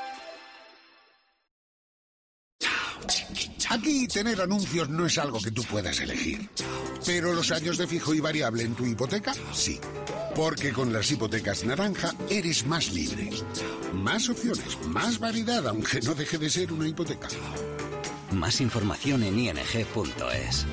Aquí tener anuncios no es algo que tú puedas elegir. Pero los años de fijo y variable en tu hipoteca, sí. Porque con las hipotecas naranja eres más libre. Más opciones, más variedad, aunque no deje de ser una hipoteca.
Más información en i n g punto es.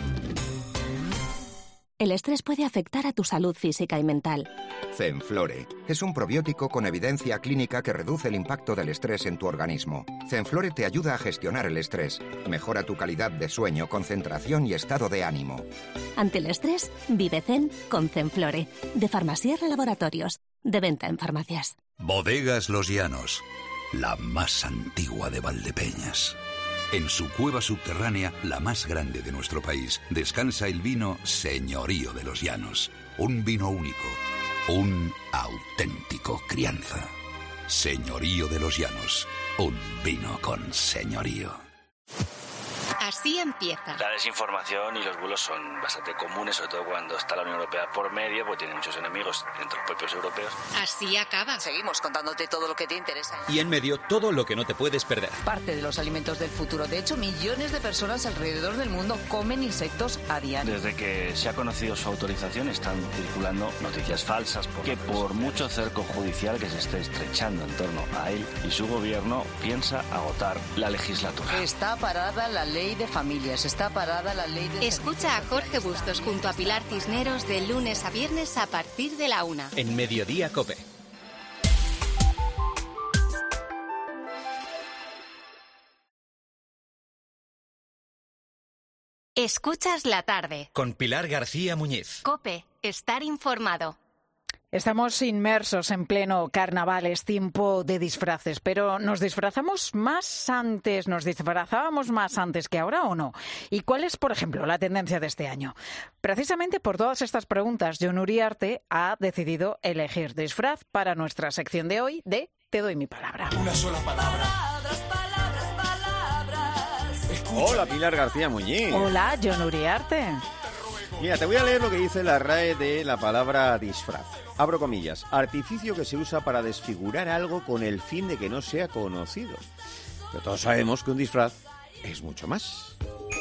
El estrés puede afectar a tu salud física y mental.
Zenflore es un probiótico con evidencia clínica que reduce el impacto del estrés en tu organismo. Zenflore te ayuda a gestionar el estrés, mejora tu calidad de sueño, concentración y estado de ánimo.
Ante el estrés, vive Zen con Zenflore, de Farmasierra Laboratorios, de venta en farmacias.
Bodegas Los Llanos, la más antigua de Valdepeñas. En su cueva subterránea, la más grande de nuestro país, descansa el vino Señorío de los Llanos. Un vino único, un auténtico crianza. Señorío de los Llanos, un vino con señorío.
Así empieza.
La desinformación y los bulos son bastante comunes, sobre todo cuando está la Unión Europea por medio, porque tiene muchos enemigos entre los propios europeos.
Así acaba.
Seguimos contándote todo lo que te interesa.
Y en medio, todo lo que no te puedes perder.
Parte de los alimentos del futuro. De hecho, millones de personas alrededor del mundo comen insectos a diario.
Desde que se ha conocido su autorización están circulando noticias falsas, porque por mucho cerco judicial que se esté estrechando en torno a él y su gobierno, piensa agotar la legislatura.
Está parada la ley de familias, está parada la ley de...
Escucha a Jorge Bustos junto a Pilar Cisneros de lunes a viernes a partir de la una.
En Mediodía Cope.
Escuchas la tarde.
Con Pilar García Muñiz.
Cope, estar informado.
Estamos inmersos en pleno carnaval, es tiempo de disfraces, pero ¿nos disfrazamos más antes, nos disfrazábamos más antes que ahora o no? ¿Y cuál es, por ejemplo, la tendencia de este año? Precisamente por todas estas preguntas, Jon Uriarte ha decidido elegir disfraz para nuestra sección de hoy de Te doy mi palabra.
Una sola palabra. Palabras, palabras, palabras. Escucha.
Hola, Pilar García Muñiz.
Hola, Jon Uriarte.
Mira, te voy a leer lo que dice la R A E de la palabra disfraz. Abro comillas. Artificio que se usa para desfigurar algo con el fin de que no sea conocido. Pero todos sabemos que un disfraz es mucho más.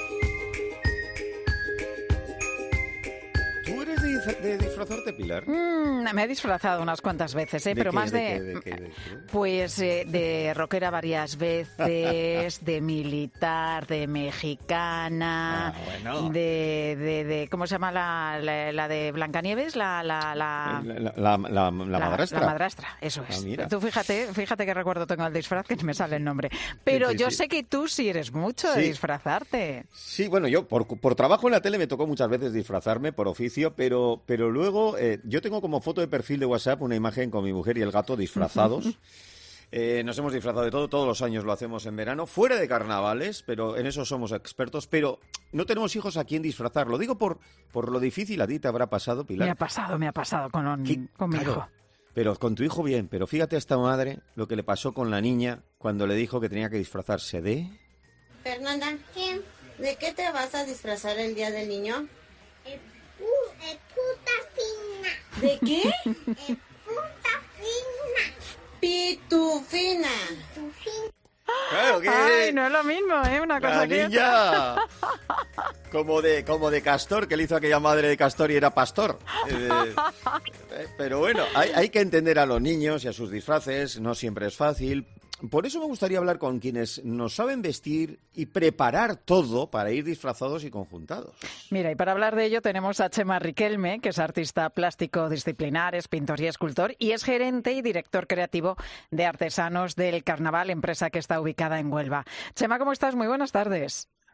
¿Tú eres de, de disfrazarte, Pilar?
Mm, me he disfrazado unas cuantas veces, ¿eh?
¿De
pero
qué,
más
de,
de...
qué, de, qué, de qué?
Pues eh, de rockera varias veces, de militar, de mexicana,
ah, bueno.
de, de, de... ¿Cómo se llama la, la, la de Blancanieves? La, la, la,
la, la, la, la, la madrastra.
La madrastra, eso es.
Ah, mira.
Tú fíjate, fíjate qué recuerdo tengo el disfraz, que me sale el nombre. Pero
sí, sí,
yo
sí.
sé que tú sí eres mucho de
sí.
disfrazarte.
Sí, bueno, yo por, por trabajo en la tele me tocó muchas veces disfrazarme por oficio, pero, pero luego eh, yo tengo como foto de perfil de WhatsApp una imagen con mi mujer y el gato disfrazados. Eh, nos hemos disfrazado de todo, todos los años lo hacemos en verano, fuera de carnavales, pero en eso somos expertos, pero no tenemos hijos a quien disfrazar. Lo digo por, por lo difícil, a ti te habrá pasado, Pilar.
Me ha pasado, me ha pasado con, un, con mi
claro,
hijo.
Pero con tu hijo bien, pero fíjate a esta madre lo que le pasó con la niña cuando le dijo que tenía que disfrazarse de...
Fernanda, ¿qué? ¿De qué te vas a disfrazar el día del niño?
Eh, pu- eh, puta fina.
¿De qué?
Eh, puta fina.
Pitufina.
Pitufina.
Claro que...
Ay, no es lo mismo, ¿eh? Una cosa
La
que
niña, como de, como de Castor, que le hizo aquella madre de Castor y era pastor. Eh, eh, pero bueno, hay, hay que entender a los niños y a sus disfraces, no siempre es fácil. Por eso me gustaría hablar con quienes nos saben vestir y preparar todo para ir disfrazados y conjuntados.
Mira, y para hablar de ello tenemos a Chema Riquelme, que es artista plástico disciplinar, es pintor y escultor, y es gerente y director creativo de Artesanos del Carnaval, empresa que está ubicada en Huelva. Chema, ¿cómo estás? Muy buenas tardes.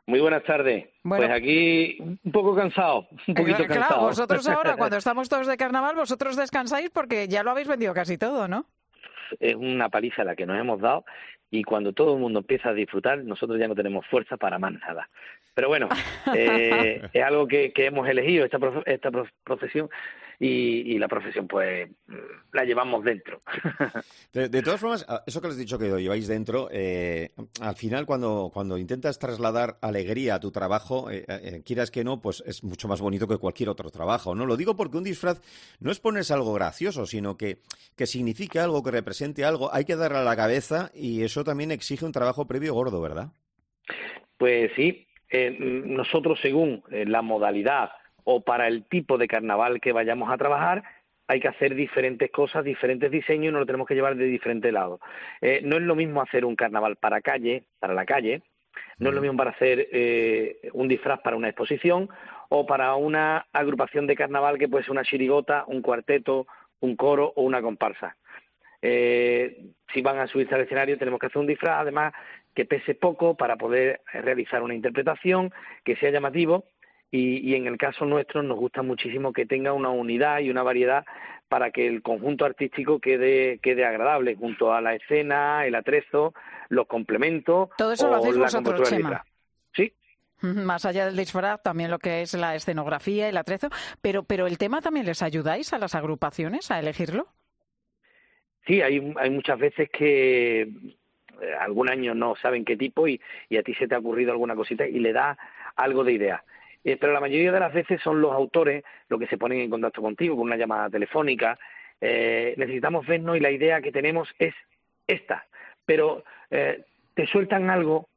Muy buenas tardes. Bueno, pues aquí un poco cansado, un poquito
claro,
cansado.
Claro, vosotros ahora, cuando estamos todos de carnaval, vosotros descansáis porque ya lo habéis vendido casi todo, ¿no?
Es una paliza la que nos hemos dado y cuando todo el mundo empieza a disfrutar, nosotros ya no tenemos fuerza para más nada. Pero bueno, eh, es algo que, que hemos elegido, esta, prof, esta prof, profesión, y, y la profesión pues la llevamos dentro.
De, de todas formas, eso que les he dicho que lo lleváis dentro, eh, al final cuando, cuando intentas trasladar alegría a tu trabajo, eh, eh, quieras que no, pues es mucho más bonito que cualquier otro trabajo, ¿no? Lo digo porque un disfraz no es ponerse algo gracioso, sino que, que signifique algo, que represente algo, hay que darle a la cabeza y eso también exige un trabajo previo gordo, ¿verdad?
Pues sí, eh, nosotros según eh, la modalidad o para el tipo de carnaval que vayamos a trabajar, hay que hacer diferentes cosas, diferentes diseños y nos lo tenemos que llevar de diferentes lados. Eh, no es lo mismo hacer un carnaval para calle, para la calle, no es lo mismo para hacer eh, un disfraz para una exposición o para una agrupación de carnaval que puede ser una chirigota, un cuarteto, un coro o una comparsa. Eh, si van a subirse al escenario tenemos que hacer un disfraz, además que pese poco para poder realizar una interpretación, que sea llamativo. Y, y en el caso nuestro nos gusta muchísimo que tenga una unidad y una variedad para que el conjunto artístico quede quede agradable, junto a la escena, el atrezo, los complementos.
Todo eso
o
lo hacéis
la
vosotros, Chema.
Sí.
Más allá del disfraz, también lo que es la escenografía, el atrezo. Pero, pero el tema también les ayudáis a las agrupaciones a elegirlo.
Sí, hay, hay muchas veces que eh, algún año no saben qué tipo y, y a ti se te ha ocurrido alguna cosita y le da algo de idea. Eh, pero la mayoría de las veces son los autores los que se ponen en contacto contigo con una llamada telefónica. Eh, necesitamos vernos y la idea que tenemos es esta, pero eh, te sueltan algo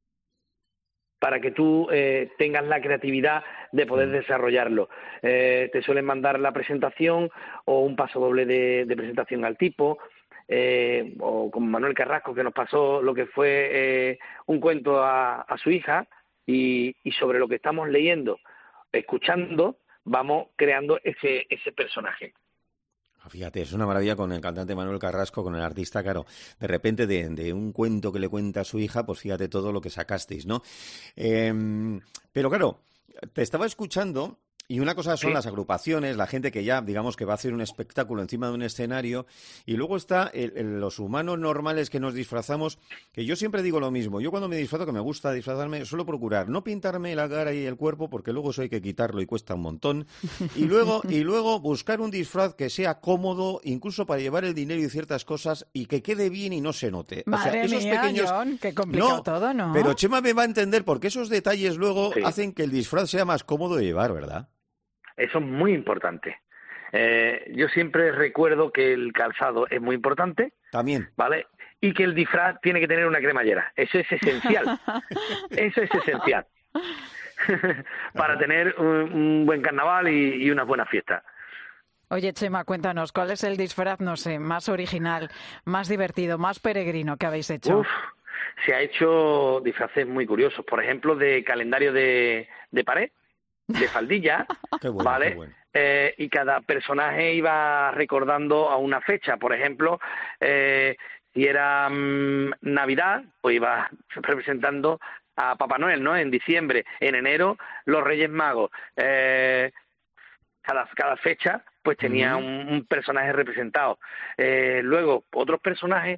para que tú eh, tengas la creatividad de poder desarrollarlo. Eh, te suelen mandar la presentación o un paso doble de, de presentación al tipo, eh, o con Manuel Carrasco que nos pasó lo que fue eh, un cuento a, a su hija. Y, y sobre lo que estamos leyendo, escuchando, vamos creando ese ese personaje.
Fíjate, es una maravilla con el cantante Manuel Carrasco, con el artista, claro, de repente de, de un cuento que le cuenta a su hija, pues fíjate todo lo que sacasteis, ¿no? Eh, pero claro, te estaba escuchando. Y una cosa son sí. las agrupaciones, la gente que ya, digamos, que va a hacer un espectáculo encima de un escenario, y luego está el, el, los humanos normales que nos disfrazamos, que yo siempre digo lo mismo. Yo cuando me disfrazo, que me gusta disfrazarme, suelo procurar no pintarme la cara y el cuerpo, porque luego eso hay que quitarlo y cuesta un montón, y luego y luego buscar un disfraz que sea cómodo, incluso para llevar el dinero y ciertas cosas, y que quede bien y no se note.
Madre
o sea, esos
mía,
pequeños...
John, qué complicado no, todo, ¿no?
Pero Chema me va a entender, porque esos detalles luego sí. hacen que el disfraz sea más cómodo de llevar, ¿verdad?
Eso es muy importante. Eh, yo siempre recuerdo que el calzado es muy importante.
También.
¿Vale? Y que el disfraz tiene que tener una cremallera. Eso es esencial. Eso es esencial. Para tener un, un buen carnaval y, y unas buenas fiestas.
Oye, Chema, cuéntanos, ¿cuál es el disfraz, no sé, más original, más divertido, más peregrino que habéis hecho?
Uf, se ha hecho disfraces muy curiosos. Por ejemplo, de calendario de, de pared. De faldilla,
qué bueno,
¿vale?
Qué bueno.
Eh, y cada personaje iba recordando a una fecha. Por ejemplo, eh, si era mmm, Navidad, pues iba representando a Papá Noel, ¿no? En diciembre, en enero, los Reyes Magos. Eh, cada, cada fecha, pues tenía uh-huh. un, un personaje representado. Eh, luego, otros personajes.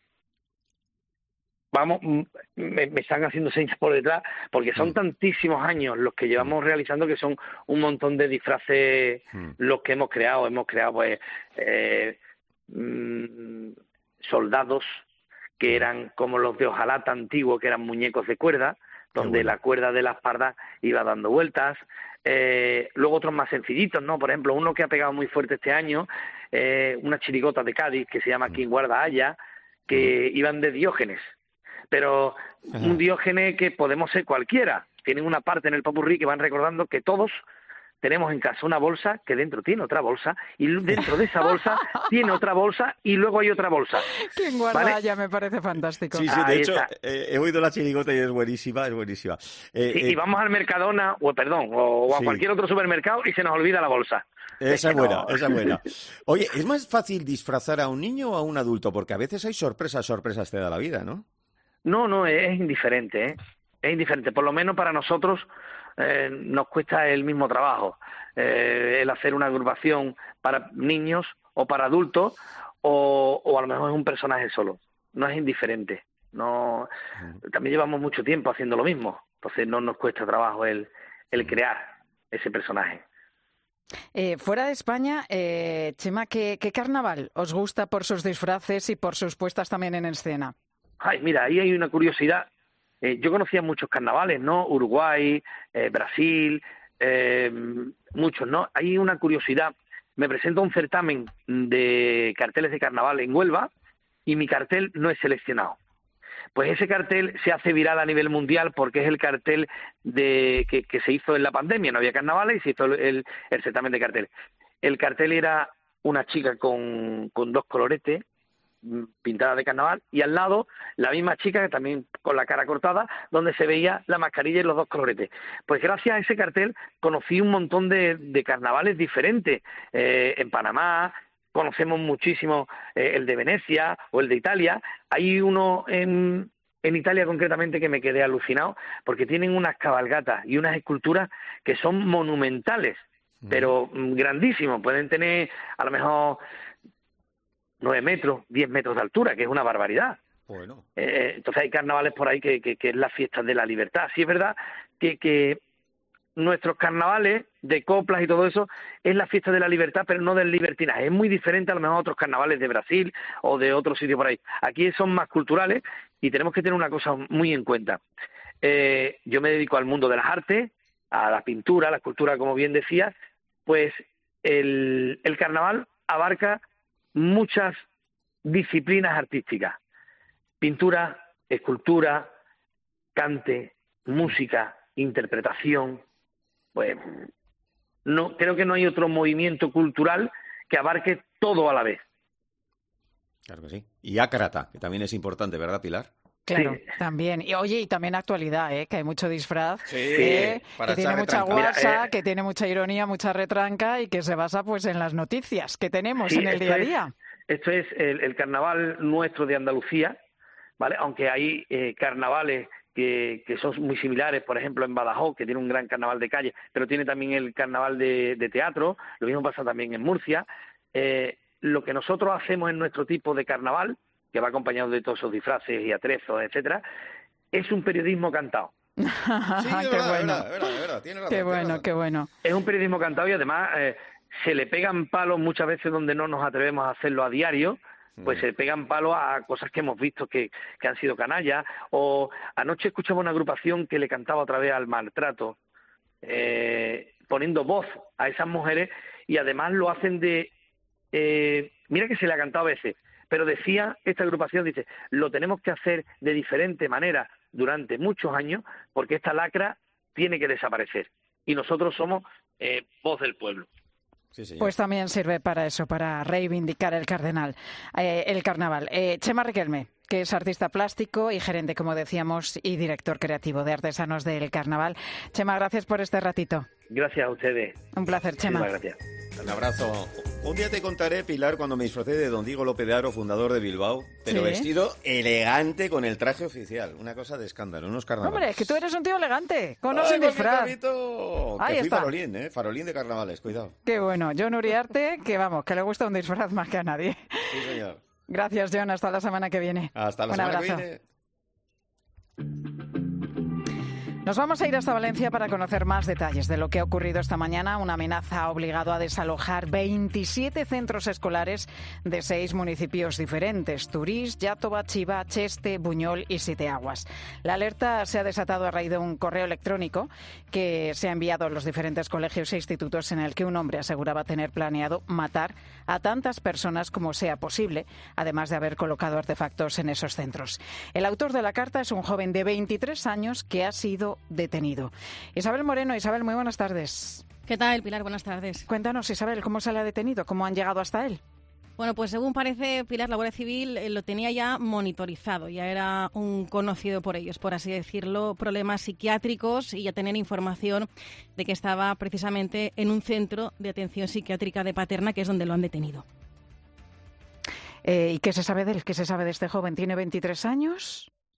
Vamos, me, me están haciendo señas por detrás, porque son mm. tantísimos años los que llevamos mm. realizando que son un montón de disfraces mm. los que hemos creado. Hemos creado, pues, eh, mm, soldados que eran como los de hojalata antiguo, que eran muñecos de cuerda, donde bueno. la cuerda de la espalda iba dando vueltas. Eh, luego otros más sencillitos, ¿no? Por ejemplo, uno que ha pegado muy fuerte este año, eh, una chirigota de Cádiz que se llama mm. Quien guarda haya, que mm. iban de Diógenes. Pero Ajá. un Diógenes que podemos ser cualquiera. Tienen una parte en el popurrí que van recordando que todos tenemos en casa una bolsa que dentro tiene otra bolsa y dentro de esa bolsa tiene otra bolsa y luego hay otra bolsa.
Quien guarda
¿vale?
ya me parece fantástico.
Sí, sí, de Ahí hecho eh, he oído la chirigota y es buenísima, es buenísima.
Eh, sí, eh, y vamos al Mercadona, o perdón, o, o a sí. cualquier otro supermercado y se nos olvida la bolsa.
Esa es buena, no. esa es buena. Oye, ¿es más fácil disfrazar a un niño o a un adulto? Porque a veces hay sorpresas, sorpresas te da la vida, ¿no?
No, no, es indiferente, ¿eh? es indiferente. Por lo menos para nosotros eh, nos cuesta el mismo trabajo, eh, el hacer una agrupación para niños o para adultos, o, o a lo mejor es un personaje solo. No es indiferente. No, también llevamos mucho tiempo haciendo lo mismo, entonces no nos cuesta trabajo el, el crear ese personaje.
Eh, fuera de España, eh, Chema, ¿qué, ¿qué carnaval os gusta por sus disfraces y por sus puestas también en escena?
Ay, mira, ahí hay una curiosidad. Eh, yo conocía muchos carnavales, ¿no? Uruguay, eh, Brasil, eh, muchos, ¿no? Hay una curiosidad. Me presento a un certamen de carteles de carnaval en Huelva y mi cartel no es seleccionado. Pues ese cartel se hace viral a nivel mundial porque es el cartel de que, que se hizo en la pandemia. No había carnavales y se hizo el, el, el certamen de cartel. El cartel era una chica con, con dos coloretes pintada de carnaval y al lado la misma chica que también con la cara cortada, donde se veía la mascarilla y los dos coloretes. Pues gracias a ese cartel conocí un montón de, de carnavales diferentes eh, en Panamá. Conocemos muchísimo eh, el de Venecia o el de Italia. Hay uno en, en Italia concretamente que me quedé alucinado porque tienen unas cabalgatas y unas esculturas que son monumentales, mm. pero grandísimos. Pueden tener a lo mejor nueve metros, diez metros de altura, que es una barbaridad.
Bueno.
Eh, entonces hay carnavales por ahí que, que, que es la fiesta de la libertad. Sí es verdad que... que nuestros carnavales de coplas y todo eso es la fiesta de la libertad, pero no del libertinaje. Es muy diferente a lo mejor a otros carnavales de Brasil o de otros sitios por ahí. Aquí son más culturales y tenemos que tener una cosa muy en cuenta. Eh, yo me dedico al mundo de las artes, a la pintura, a la escultura, como bien decías, pues el, el carnaval abarca muchas disciplinas artísticas. Pintura, escultura, cante, música, interpretación. Pues no, creo que no hay otro movimiento cultural que abarque todo a la vez.
Claro que sí. Y ácrata, que también es importante, ¿verdad, Pilar?
Claro, sí. También. Y oye, y también actualidad, ¿eh? Que hay mucho disfraz, sí, ¿eh? Que tiene mucha guasa, Mira, eh, que tiene mucha ironía, mucha retranca y que se basa pues en las noticias que tenemos sí, en el día a día.
Es, esto es el, el carnaval nuestro de Andalucía, ¿vale? Aunque hay eh, carnavales Que, que son muy similares, por ejemplo en Badajoz, que tiene un gran carnaval de calle, pero tiene también el carnaval de, de teatro, lo mismo pasa también en Murcia. Eh, lo que nosotros hacemos en nuestro tipo de carnaval, que va acompañado de todos esos disfraces y atrezos, etcétera, es un periodismo cantado.
Sí, qué verdad, bueno, verdad, verdad, verdad. Tiene razón,
qué
tiene
bueno,
razón.
Qué bueno.
Es un periodismo cantado y además eh, se le pegan palos muchas veces donde no nos atrevemos a hacerlo a diario. Pues se pegan palos a cosas que hemos visto que, que han sido canallas. O anoche escuchaba una agrupación que le cantaba otra vez al maltrato, eh, poniendo voz a esas mujeres y además lo hacen de... Eh, mira que se le ha cantado a veces, pero decía esta agrupación, dice, lo tenemos que hacer de diferente manera durante muchos años porque esta lacra tiene que desaparecer. Y nosotros somos eh, voz del pueblo.
Sí,
pues también sirve para eso, para reivindicar el cardenal, eh, el carnaval. Eh, Chema Riquelme, que es artista plástico y gerente, como decíamos, y director creativo de Artesanos del Carnaval. Chema, gracias por este ratito.
Gracias a ustedes.
Un placer, Chema.
Muchas gracias.
Un abrazo. Un día te contaré, Pilar, cuando me disfracé de don Diego López de Haro, fundador de Bilbao, pero ¿sí? Vestido elegante con el traje oficial. Una cosa de escándalo, unos carnavales.
Hombre, es que tú eres un tío elegante, con un
¡Ay,
disfraz.
Ahí
que
fui
está.
farolín, ¿eh? Farolín de carnavales, cuidado.
Qué bueno. John Uriarte, que vamos, que le gusta un disfraz más que a nadie.
Sí, señor.
Gracias, John. Hasta la semana que viene.
Hasta la
un
semana
abrazo.
que viene.
Nos vamos a ir hasta Valencia para conocer más detalles de lo que ha ocurrido esta mañana. Una amenaza ha obligado a desalojar veintisiete centros escolares de seis municipios diferentes: Turís, Iàtova, Chiva, Cheste, Buñol y Sieteaguas. La alerta se ha desatado a raíz de un correo electrónico que se ha enviado a los diferentes colegios e institutos en el que un hombre aseguraba tener planeado matar a tantas personas como sea posible, además de haber colocado artefactos en esos centros. El autor de la carta es un joven de veintitrés años que ha sido detenido. Isabel Moreno. Isabel, muy buenas tardes.
¿Qué tal, Pilar? Buenas tardes.
Cuéntanos, Isabel, ¿cómo se le ha detenido? ¿Cómo han llegado hasta él?
Bueno, pues según parece, Pilar, la Guardia Civil eh, lo tenía ya monitorizado, ya era un conocido por ellos, por así decirlo, problemas psiquiátricos, y ya tenían información de que estaba precisamente en un centro de atención psiquiátrica de Paterna, que es donde lo han detenido.
Eh, ¿Y qué se sabe de él? ¿Qué se sabe de este joven? ¿Tiene veintitrés años?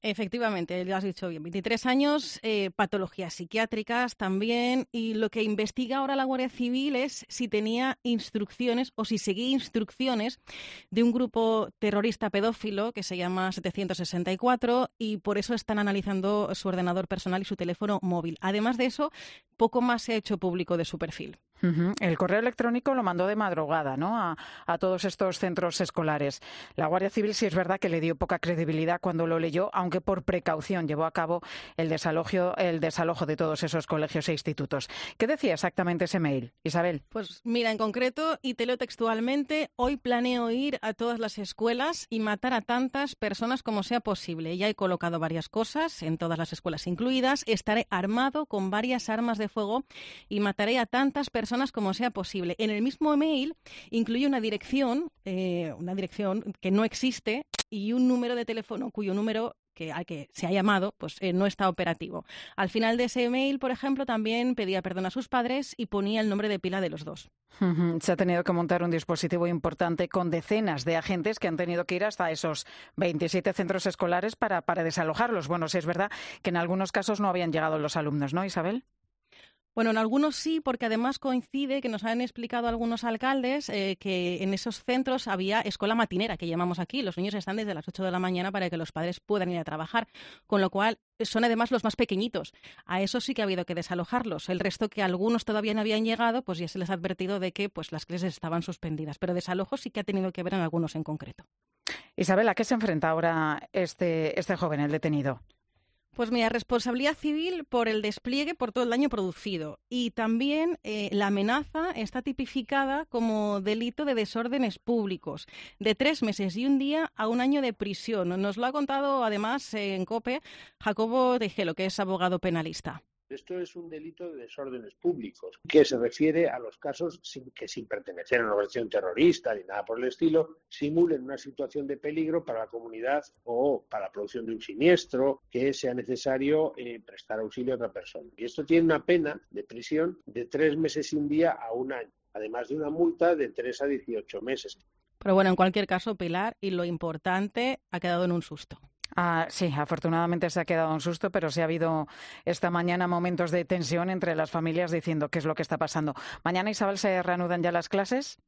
Efectivamente, lo has dicho bien. veintitrés años, eh, patologías psiquiátricas también, y lo que investiga ahora la Guardia Civil es si tenía instrucciones o si seguía instrucciones de un grupo terrorista pedófilo que se llama setecientos sesenta y cuatro, y por eso están analizando su ordenador personal y su teléfono móvil. Además de eso, poco más se ha hecho público de su perfil.
Uh-huh. El correo electrónico lo mandó de madrugada, ¿no?, a, a todos estos centros escolares. La Guardia Civil sí es verdad que le dio poca credibilidad cuando lo leyó, aunque por precaución llevó a cabo el desalojo, el desalojo de todos esos colegios e institutos. ¿Qué decía exactamente ese mail, Isabel?
Pues mira, en concreto, y te leo textualmente: hoy planeo ir a todas las escuelas y matar a tantas personas como sea posible. Ya he colocado varias cosas, en todas las escuelas incluidas. Estaré armado con varias armas de fuego y mataré a tantas personas personas como sea posible. En el mismo email incluye una dirección, eh, una dirección que no existe y un número de teléfono cuyo número que al que se ha llamado pues eh, no está operativo. Al final de ese email, por ejemplo, también pedía perdón a sus padres y ponía el nombre de pila de los dos.
Uh-huh. Se ha tenido que montar un dispositivo importante con decenas de agentes que han tenido que ir hasta esos veintisiete centros escolares para, para desalojarlos. Bueno, sí es verdad que en algunos casos no habían llegado los alumnos, ¿no, Isabel?
Bueno, en algunos sí, porque además coincide que nos han explicado algunos alcaldes eh, que en esos centros había escuela matinera, que llamamos aquí. Los niños están desde las ocho de la mañana para que los padres puedan ir a trabajar, con lo cual son además los más pequeñitos. A esos sí que ha habido que desalojarlos. El resto, que algunos todavía no habían llegado, pues ya se les ha advertido de que pues las clases estaban suspendidas. Pero desalojo sí que ha tenido que ver en algunos en concreto.
Isabel, ¿a qué se enfrenta ahora este, este joven, el detenido?
Pues mira, responsabilidad civil por el despliegue por todo el daño producido. Y también eh, la amenaza está tipificada como delito de desórdenes públicos, de tres meses y un día a un año de prisión. Nos lo ha contado además eh, en COPE Jacobo Tejelo, que es abogado penalista.
Esto es un delito de desórdenes públicos, que se refiere a los casos sin, que sin pertenecer a una organización terrorista ni nada por el estilo, simulen una situación de peligro para la comunidad o para la producción de un siniestro, que sea necesario eh, prestar auxilio a otra persona. Y esto tiene una pena de prisión de tres meses y un día a un año, además de una multa de tres a dieciocho meses.
Pero bueno, en cualquier caso, Pilar, y lo importante, ha quedado en un susto.
Ah, sí, afortunadamente se ha quedado un susto, pero sí ha habido esta mañana momentos de tensión entre las familias diciendo qué es lo que está pasando. ¿Mañana, Isabel, se reanudan ya las clases?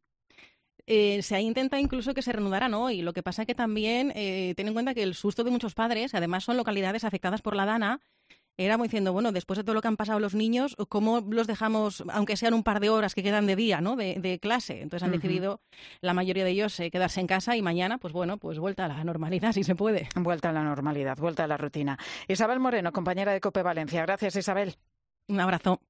Eh, se intenta incluso que se reanudaran hoy. Lo que pasa es que también eh, ten en cuenta que el susto de muchos padres, además son localidades afectadas por la DANA, éramos diciendo, bueno, después de todo lo que han pasado los niños, ¿cómo los dejamos, aunque sean un par de horas que quedan de día, ¿no?, de, de clase? Entonces han uh-huh. decidido, la mayoría de ellos, eh, quedarse en casa y mañana, pues bueno, pues vuelta a la normalidad, si se puede.
Vuelta a la normalidad, vuelta a la rutina. Isabel Moreno, compañera de COPE Valencia. Gracias, Isabel.
Un abrazo.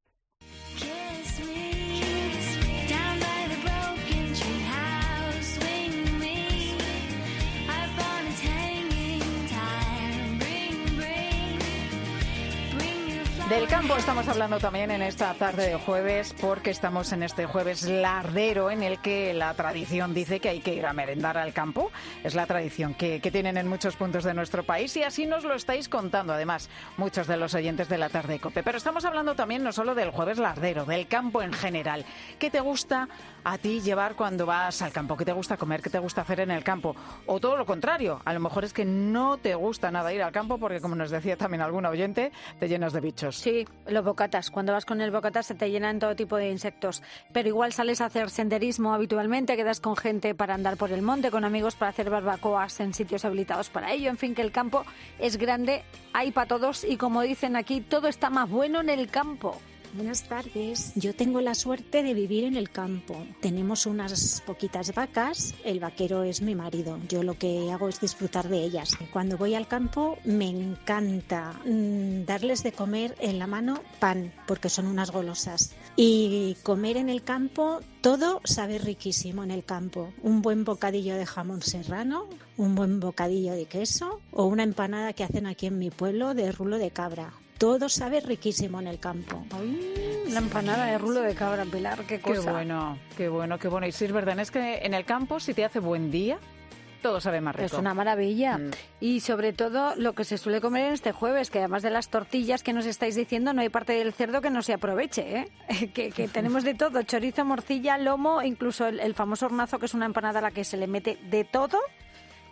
Del campo estamos hablando también en esta tarde de jueves, porque estamos en este jueves lardero en el que la tradición dice que hay que ir a merendar al campo. Es la tradición que, que tienen en muchos puntos de nuestro país y así nos lo estáis contando, además, muchos de los oyentes de la tarde de COPE. Pero estamos hablando también no solo del jueves lardero, del campo en general. ¿Qué te gusta a ti llevar cuando vas al campo? ¿Qué te gusta comer? ¿Qué te gusta hacer en el campo? O todo lo contrario, a lo mejor es que no te gusta nada ir al campo porque, como nos decía también algún oyente, te llenas de bichos.
Sí, los bocatas. Cuando vas con el bocata se te llenan todo tipo de insectos. Pero igual sales a hacer senderismo habitualmente, quedas con gente para andar por el monte, con amigos para hacer barbacoas en sitios habilitados para ello. En fin, que el campo es grande, hay para todos y, como dicen aquí, todo está más bueno en el campo.
Buenas tardes. Yo tengo la suerte de vivir en el campo. Tenemos unas poquitas vacas. El vaquero es mi marido. Yo lo que hago es disfrutar de ellas. Cuando voy al campo me encanta mmm, darles de comer en la mano pan, porque son unas golosas. Y comer en el campo, todo sabe riquísimo en el campo. Un buen bocadillo de jamón serrano, un buen bocadillo de queso o una empanada que hacen aquí en mi pueblo de rulo de cabra. Todo sabe riquísimo en el campo.
Ay, la empanada de rulo de cabra, Pilar, qué cosa.
Qué bueno, qué bueno, qué bueno. Y sí, es verdad, es que en el campo, si te hace buen día, todo sabe más rico.
Es una maravilla. Mm. Y sobre todo lo que se suele comer en este jueves, que además de las tortillas que nos estáis diciendo, no hay parte del cerdo que no se aproveche, ¿eh? que, que tenemos de todo, chorizo, morcilla, lomo, incluso el, el famoso hornazo, que es una empanada a la que se le mete de todo.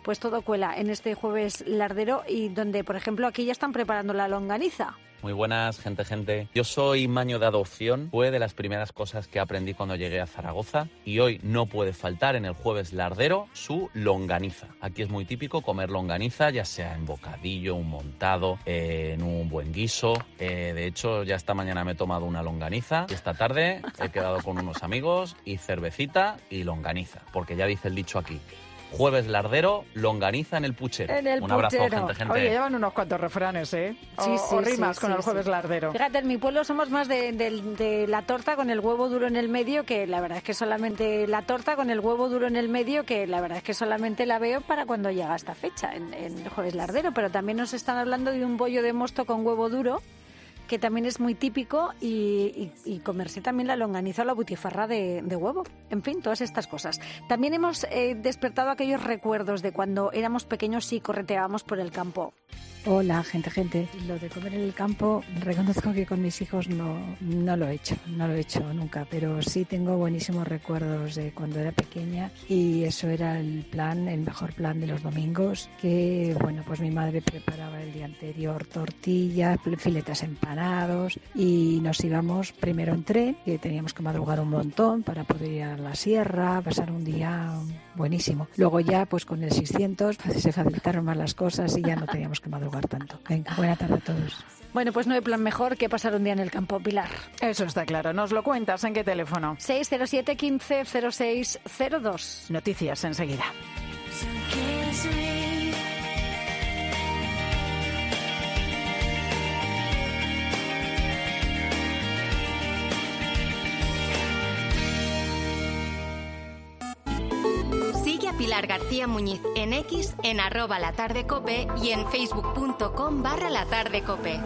pues todo cuela en este jueves lardero y donde, por ejemplo, aquí ya están preparando la longaniza.
Muy buenas, gente, gente. Yo soy maño de adopción. Fue de las primeras cosas que aprendí cuando llegué a Zaragoza. Y hoy no puede faltar en el jueves lardero su longaniza. Aquí es muy típico comer longaniza, ya sea en bocadillo, un montado, eh, en un buen guiso. Eh, de hecho, ya esta mañana me he tomado una longaniza. Y esta tarde he quedado con unos amigos y cervecita y longaniza. Porque ya dice el dicho aquí. Jueves lardero, longaniza en el puchero.
En el
Un abrazo,
puchero.
gente, gente.
Oye, llevan unos cuantos refranes, ¿eh? O,
Sí, sí,
o rimas
sí,
con
sí,
el jueves
sí.
lardero.
Fíjate, en mi pueblo somos más de, de, de la torta con el huevo duro en el medio, que la verdad es que solamente la torta con el huevo duro en el medio, que la verdad es que solamente la veo para cuando llega esta fecha, en, en jueves lardero. Pero también nos están hablando de un bollo de mosto con huevo duro, que también es muy típico, y, y, y comerse también la longaniza o la butifarra de, de huevo. En fin, todas estas cosas. También hemos eh, despertado aquellos recuerdos de cuando éramos pequeños y correteábamos por el campo.
Hola, gente, gente. Lo de comer en el campo, reconozco que con mis hijos no, no lo he hecho, no lo he hecho nunca, pero sí tengo buenísimos recuerdos de cuando era pequeña y eso era el plan, el mejor plan de los domingos, que, bueno, pues mi madre preparaba el día anterior tortillas, filetas empanados y nos íbamos primero en tren, que teníamos que madrugar un montón para poder ir a la sierra, pasar un día buenísimo. Luego ya, pues con el seiscientos se facilitaron más las cosas y ya no teníamos que madrugar tanto. Venga, buena tarde a todos.
Bueno, pues no hay plan mejor que pasar un día en el campo, Pilar.
Eso está claro. ¿Nos lo cuentas? ¿En qué teléfono?
seis cero siete, quince, cero seis cero dos.
Noticias enseguida.
Sigue a Pilar García Muñiz en X, en arroba la tarde cope y en facebook.com barra la tarde cope.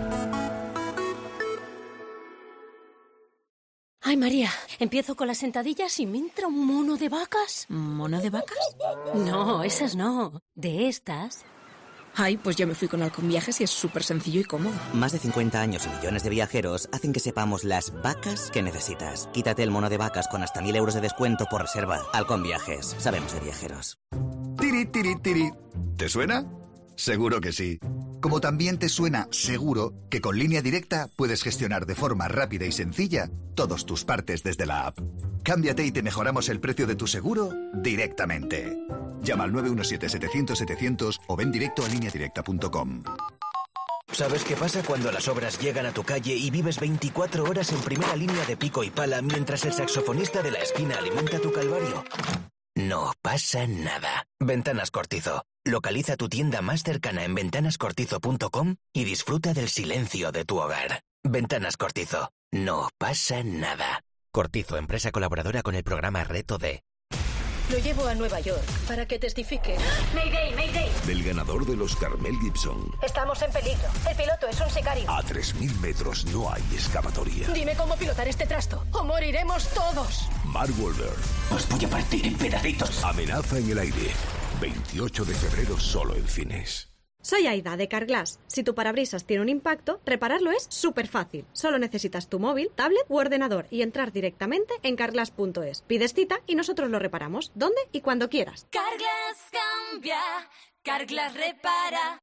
Ay, María, empiezo con las sentadillas y me entra un mono de vacas.
¿Mono de vacas?
No, esas no. De estas.
Ay, pues yo me fui con Halcón Viajes y es súper sencillo y cómodo.
Más de cincuenta años y millones de viajeros hacen que sepamos las vacas que necesitas. Quítate el mono de vacas con hasta mil euros de descuento por reserva. Halcón Viajes. Sabemos de viajeros.
Tiri, tiri, tiri. ¿Te suena? Seguro que sí. Como también te suena seguro que con Línea Directa puedes gestionar de forma rápida y sencilla todos tus partes desde la app. Cámbiate y te mejoramos el precio de tu seguro directamente. Llama al nueve uno siete, setecientos, setecientos o ven directo a línea directa punto com.
¿Sabes qué pasa cuando las obras llegan a tu calle y vives veinticuatro horas en primera línea de pico y pala mientras el saxofonista de la esquina alimenta tu calvario? No pasa nada. Ventanas Cortizo. Localiza tu tienda más cercana en ventanas cortizo punto com y disfruta del silencio de tu hogar. Ventanas Cortizo. No pasa nada. Cortizo, empresa colaboradora con el programa Reto D.
Lo llevo a Nueva York para que testifique. Mayday, Mayday.
Del ganador del Oscar Mel Gibson.
Estamos en peligro. El piloto es un sicario.
A tres mil metros no hay escapatoria.
Dime cómo pilotar este trasto o moriremos todos.
Mark Wahlberg.
Os voy a partir en pedacitos.
Amenaza en el aire. veintiocho de febrero solo en cines.
Soy Aida, de Carglass. Si tu parabrisas tiene un impacto, repararlo es súper fácil. Solo necesitas tu móvil, tablet u ordenador y entrar directamente en carglass punto es. Pides cita y nosotros lo reparamos, donde y cuando quieras.
Carglass cambia, Carglass repara.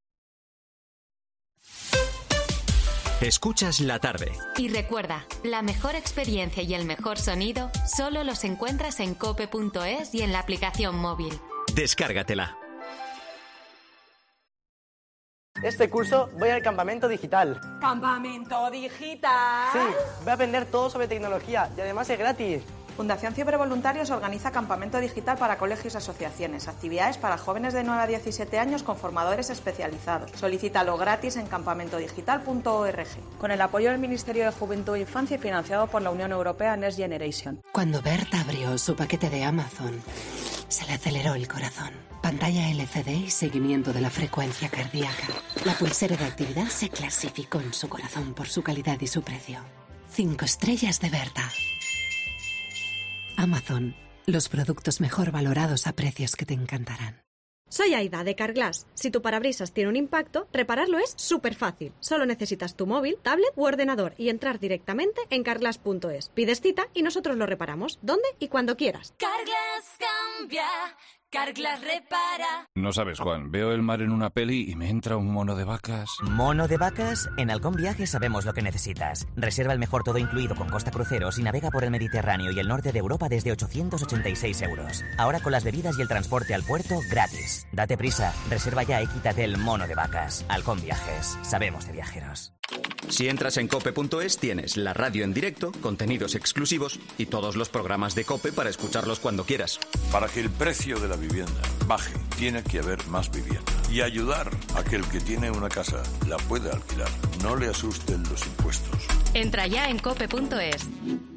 Escuchas la tarde.
Y recuerda, la mejor experiencia y el mejor sonido solo los encuentras en cope punto es y en la aplicación móvil.
Descárgatela.
Este curso voy al campamento digital.
¿Campamento digital?
Sí, voy a aprender todo sobre tecnología y además es gratis.
Fundación Cibervoluntarios organiza campamento digital para colegios y asociaciones, actividades para jóvenes de nueve a diecisiete años con formadores especializados. Solicítalo gratis en campamento digital punto org. Con el apoyo del Ministerio de Juventud e Infancia y financiado por la Unión Europea Next Generation.
Cuando Berta abrió su paquete de Amazon, se le aceleró el corazón. Pantalla L C D y seguimiento de la frecuencia cardíaca. La pulsera de actividad se clasificó en su corazón por su calidad y su precio. Cinco estrellas de Berta. Amazon, los productos mejor valorados a precios que te encantarán.
Soy Aida, de Carglass. Si tu parabrisas tiene un impacto, repararlo es súper fácil. Solo necesitas tu móvil, tablet u ordenador y entrar directamente en carglass punto es. Pides cita y nosotros lo reparamos, donde y cuando quieras.
Carglass cambia, Carglass repara.
No sabes, Juan, veo el mar en una peli y me entra un mono de vacas.
¿Mono de vacas? En Halcón Viajes sabemos lo que necesitas. Reserva el mejor todo incluido con Costa Cruceros y navega por el Mediterráneo y el norte de Europa desde ochocientos ochenta y seis euros. Ahora con las bebidas y el transporte al puerto gratis. Date prisa, reserva ya y quítate el mono de vacas. Halcón Viajes, sabemos de viajeros.
Si entras en cope punto es tienes la radio en directo, contenidos exclusivos y todos los programas de COPE para escucharlos cuando quieras.
Para que el precio de la vivienda baje, tiene que haber más vivienda. Y ayudar a que el que tiene una casa la pueda alquilar. No le asusten los impuestos.
Entra ya en cope punto es.